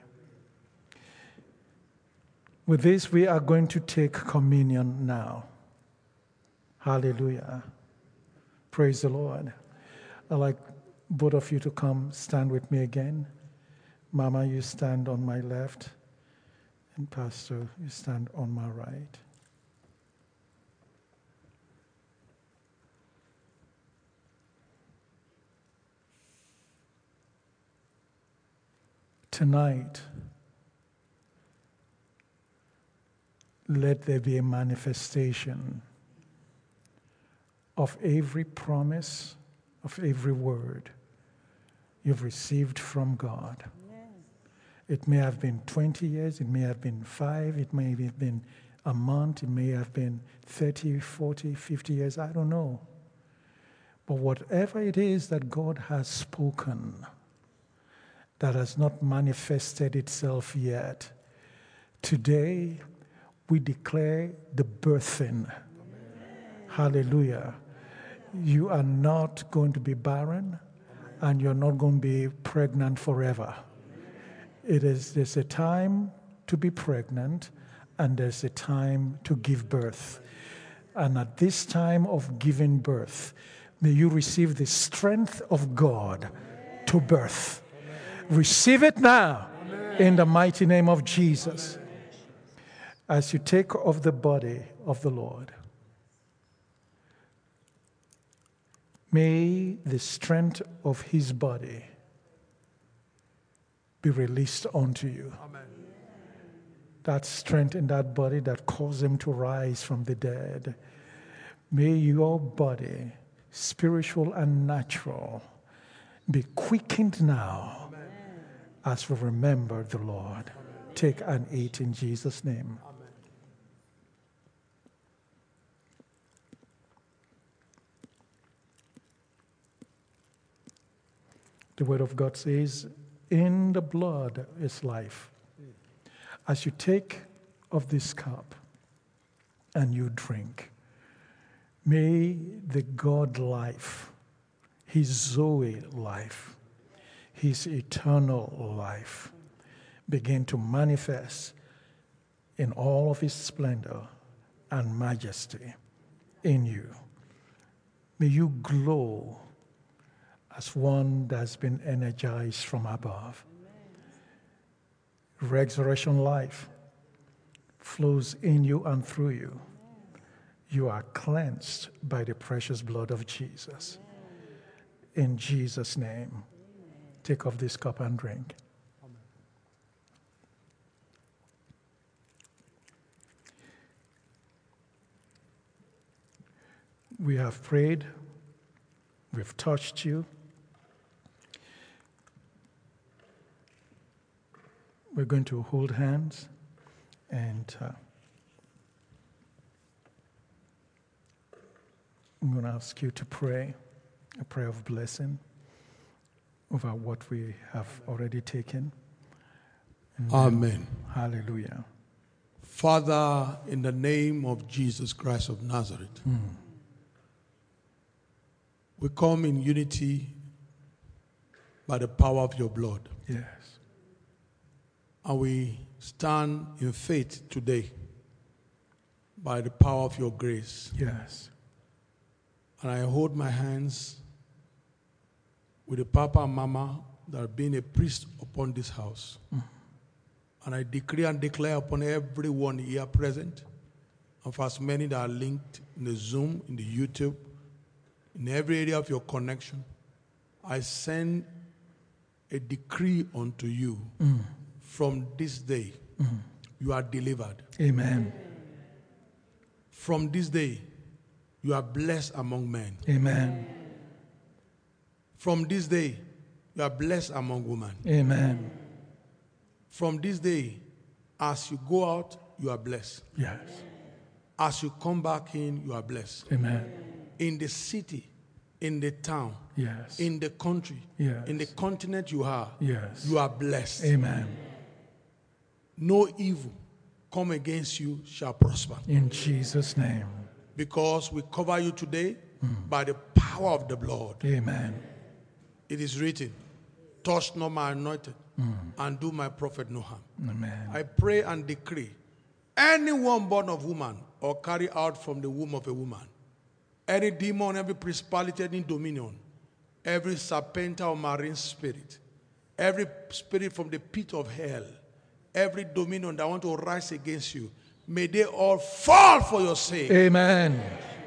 With this, we are going to take communion now. Hallelujah. Praise the Lord. I'd like both of you to come stand with me again. Mama, you stand on my left. And Pastor, you stand on my right. Tonight, let there be a manifestation of every promise, of every word you've received from God. Yes. It may have been 20 years, it may have been 5, it may have been a month, it may have been 30, 40, 50 years, I don't know. But whatever it is that God has spoken, that has not manifested itself yet, today we declare the birthing. Amen. Hallelujah. You are not going to be barren, and you're not going to be pregnant forever. There's a time to be pregnant, and there's a time to give birth. And at this time of giving birth, may you receive the strength of God to birth. Receive it now. Amen. In the mighty name of Jesus. As you take of the body of the Lord, may the strength of his body be released unto you. Amen. that strength in that body that caused him to rise from the dead. May your body, spiritual and natural, be quickened now as we remember the Lord. Take and eat in Jesus' name. The Word of God says, in the blood is life. As you take of this cup and you drink, may the God life, his Zoe life, his eternal life begin to manifest in all of his splendor and majesty in you. May you glow as one that's been energized from above. Resurrection life flows in you and through you. You are cleansed by the precious blood of Jesus. In Jesus' name, take off this cup and drink. We have prayed. We've touched you. We're going to hold hands and I'm going to ask you to pray a prayer of blessing over what we have already taken. And Amen. Hallelujah. Father, in the name of Jesus Christ of Nazareth, we come in unity by the power of your blood. Yes. And we stand in faith today by the power of your grace. Yes. And I hold my hands with the Papa and Mama that are being a priest upon this house. And I decree and declare upon everyone here present, and for as many that are linked in the Zoom, in the YouTube, in every area of your connection, I send a decree unto you. From this day, you are delivered. Amen. From this day, you are blessed among men. Amen. From this day, you are blessed among women. Amen. From this day, as you go out, you are blessed. Yes. As you come back in, you are blessed. Amen. In the city, in the town, Yes. in the country, Yes. in the continent you are, Yes. you are blessed. Amen. No evil come against you shall prosper. In Jesus' name. Because we cover you today by the power of the blood. Amen. It is written, touch not my anointed and do my prophet no harm. Amen. I pray and decree, anyone born of woman or carried out from the womb of a woman, any demon, every principality, any dominion, every serpent or marine spirit, every spirit from the pit of hell, every dominion that want to rise against you, may they all fall for your sake. Amen.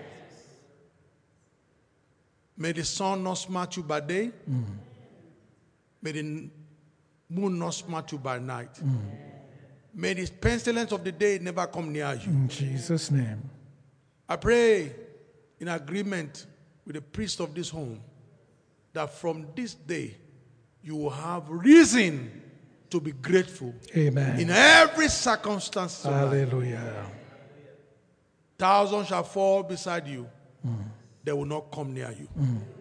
May the sun not smite you by day. May the moon not smite you by night. May the pestilence of the day never come near you. In Jesus' name. I pray in agreement with the priest of this home that from this day you will have reason to be grateful Amen. in every circumstance of life. Hallelujah. Thousands shall fall beside you. They will not come near you.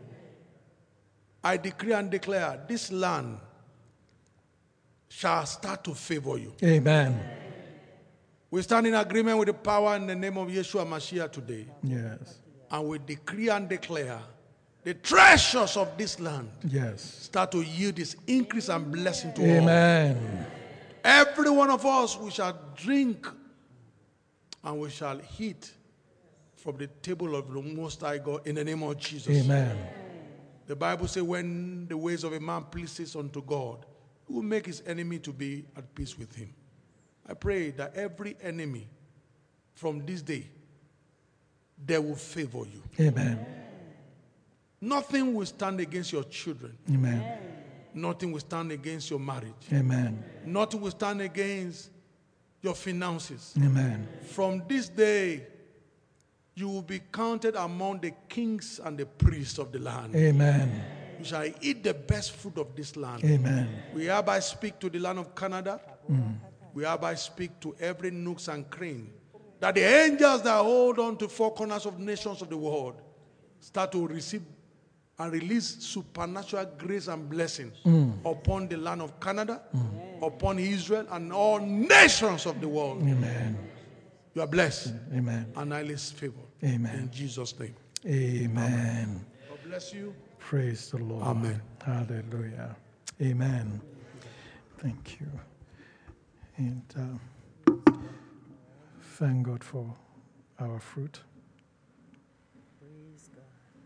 I decree and declare this land shall start to favor you. Amen. We stand in agreement with the power in the name of Yeshua Mashiach today. Yes. And we decree and declare the treasures of this land Yes. start to yield this increase and blessing to all. Amen. Every one of us, we shall drink and we shall eat from the table of the Most High God in the name of Jesus. Amen. The Bible says when the ways of a man pleases unto God, he will make his enemy to be at peace with him. I pray that every enemy from this day, they will favor you. Amen. Nothing will stand against your children. Amen. Nothing will stand against your marriage. Amen. Nothing will stand against your finances. Amen. From this day, you will be counted among the kings and the priests of the land. Amen. You shall eat the best food of this land. Amen. We hereby speak to the land of Canada. We hereby speak to every nooks and cranny, that the angels that hold on to four corners of nations of the world start to receive and release supernatural grace and blessings upon the land of Canada, upon Israel, and all nations of the world. Amen. You are blessed. Amen. And highly favored. Amen. In Jesus' name. Amen. God bless you. Praise the Lord. Amen. Hallelujah. Amen. Thank you. And thank God for our fruit. Praise God.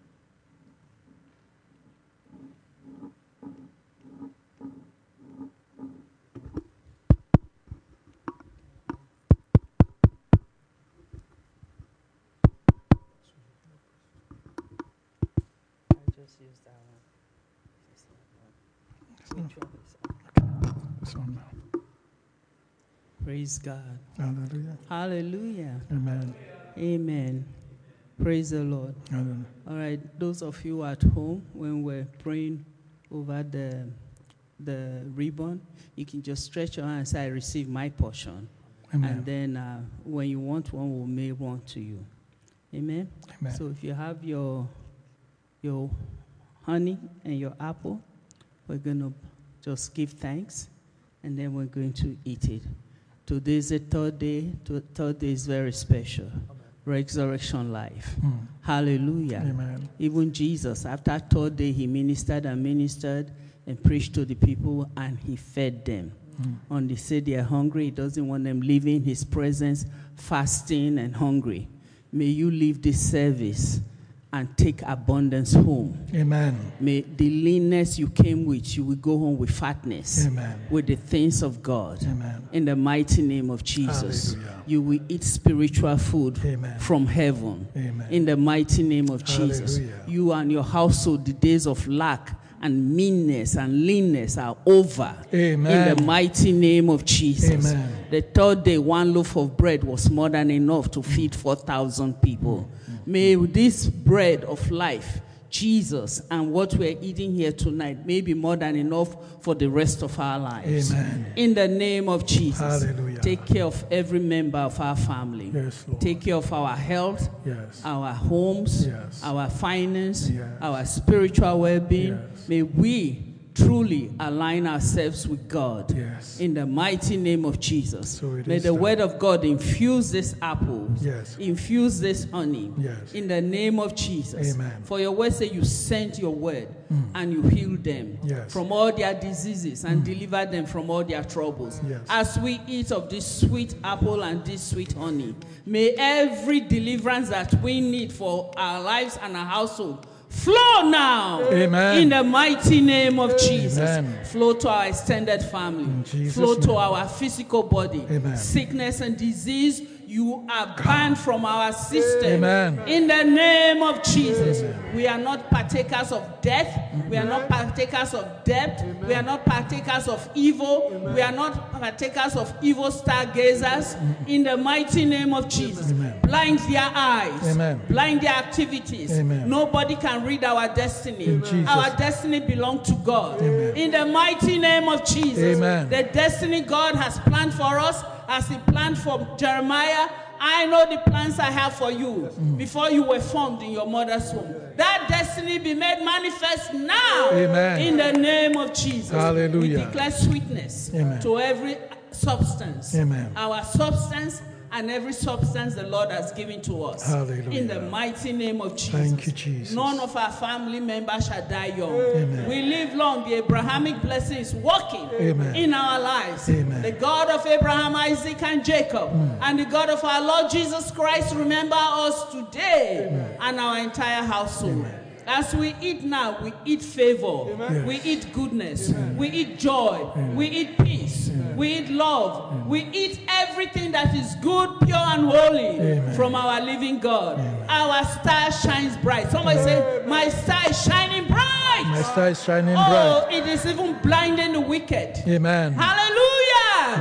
I just used that one. Which one is that? This one now. Praise God. Hallelujah. Hallelujah. Amen. Amen. Praise the Lord. Hallelujah. All right, those of you at home, when we're praying over the ribbon, you can just stretch your hand and say, I receive my portion. Amen. And then when you want one, we'll make one to you. Amen? Amen. So if you have your honey and your apple, we're going to just give thanks, and then we're going to eat it. Today is the third day. Third day is very special. Resurrection life. Hallelujah. Amen. Even Jesus, after third day, he ministered and preached to the people, and he fed them. When they say they are hungry, he doesn't want them leaving his presence fasting and hungry. May you leave this service and take abundance home. Amen. May the leanness you came with, you will go home with fatness. Amen. With the things of God. Amen. In the mighty name of Jesus. Hallelujah. You will eat spiritual food Amen. from heaven. Amen. In the mighty name of Jesus. Hallelujah. You and your household, the days of lack and meanness and leanness are over. Amen. In the mighty name of Jesus. Amen. The third day, one loaf of bread was more than enough to feed 4,000 people. May this bread of life, Jesus, and what we're eating here tonight may be more than enough for the rest of our lives. Amen. In the name of Jesus. Hallelujah. Take care of every member of our family. Yes, Lord. Take care of our health, Yes. our homes, Yes. our finance, Yes. our spiritual well-being. Yes. May we truly align ourselves with God. Yes. In the mighty name of Jesus. So it May is the done. word of God infuse this apple. Yes. Infuse this honey. Yes. In the name of Jesus. Amen. For your word say you sent your word and you healed them Yes. from all their diseases and delivered them from all their troubles. Yes. As we eat of this sweet apple and this sweet honey, may every deliverance that we need for our lives and our household flow now. Amen. In the mighty name of Jesus. Amen. Flow to our extended family. In Jesus' Flow to name. our physical body. Amen. Sickness and disease, you are banned from our system. Amen. In the name of Jesus. Amen. We are not partakers of death. We are not partakers of debt. We are not partakers of evil. We are not partakers of evil stargazers. In the mighty name of Jesus. Amen. Blind their eyes. Amen. Blind their activities. Amen. Nobody can read our destiny. In Jesus. Our destiny belongs to God. Amen. In the mighty name of Jesus. Amen. The destiny God has planned for us, as he planned for Jeremiah. I know the plans I have for you before you were formed in your mother's womb. That destiny be made manifest now. Amen. In the name of Jesus. Hallelujah. We declare sweetness Amen. to every substance. Amen. Our substance and every substance the Lord has given to us. Hallelujah. In the mighty name of Jesus. Thank you, Jesus. None of our family members shall die young. Amen. We live long. The Abrahamic blessing is working Amen. in our lives. Amen. The God of Abraham, Isaac, and Jacob, and the God of our Lord Jesus Christ, remember us today and our entire household. As we eat now, we eat favor, Yes. we eat goodness, we eat joy, we eat peace, we eat love, we eat everything that is good, pure, and holy Amen. from our living God. Our star shines bright. Somebody say, my star is shining bright. My star is shining Oh, bright. it is even blinding the wicked. Amen. Hallelujah.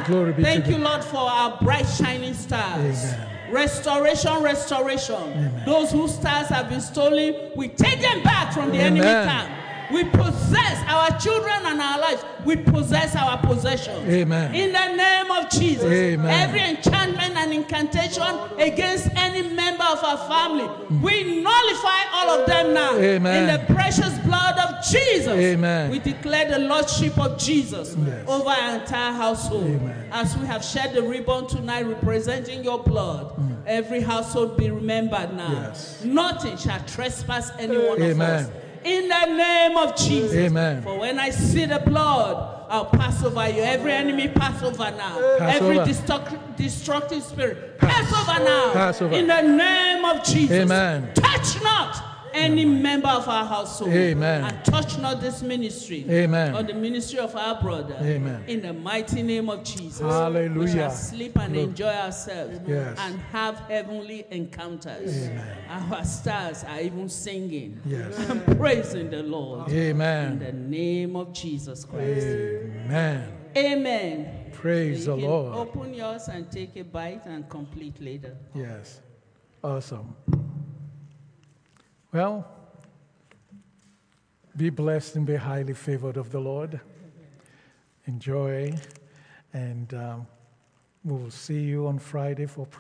Glory be Thank to you, God. Lord, for our bright shining stars. Amen. Restoration, restoration. Amen. Those whose stars have been stolen, we take them back from the Amen. enemy camp. We possess our children and our lives. We possess our possessions. Amen. In the name of Jesus. Amen. Every enchantment and incantation against any member of our family, we nullify all of them now. Amen. In the precious blood of Jesus. Amen. We declare the Lordship of Jesus Yes. over our entire household. Amen. As we have shed the ribbon tonight representing your blood, every household be remembered now. Yes. Nothing shall trespass any one of Amen. us. In the name of Jesus. Amen. For when I see the blood, I'll pass over you. Every enemy pass over now. Pass Every over. destructive spirit pass over now. Pass over. In the name of Jesus. Amen. Touch not any member of our household. Amen. And touch not this ministry. Amen. Or the ministry of our brother. Amen. In the mighty name of Jesus. Hallelujah. We shall sleep and Glory. enjoy ourselves. Yes. And have heavenly encounters. Amen. Our stars are even singing. Yes. And praising the Lord. In Amen. the name of Jesus Christ. Amen. Amen. Praise So the you can Lord. open yours and take a bite and complete later. Yes. Awesome. Well, be blessed and be highly favored of the Lord. Enjoy. And we will see you on Friday for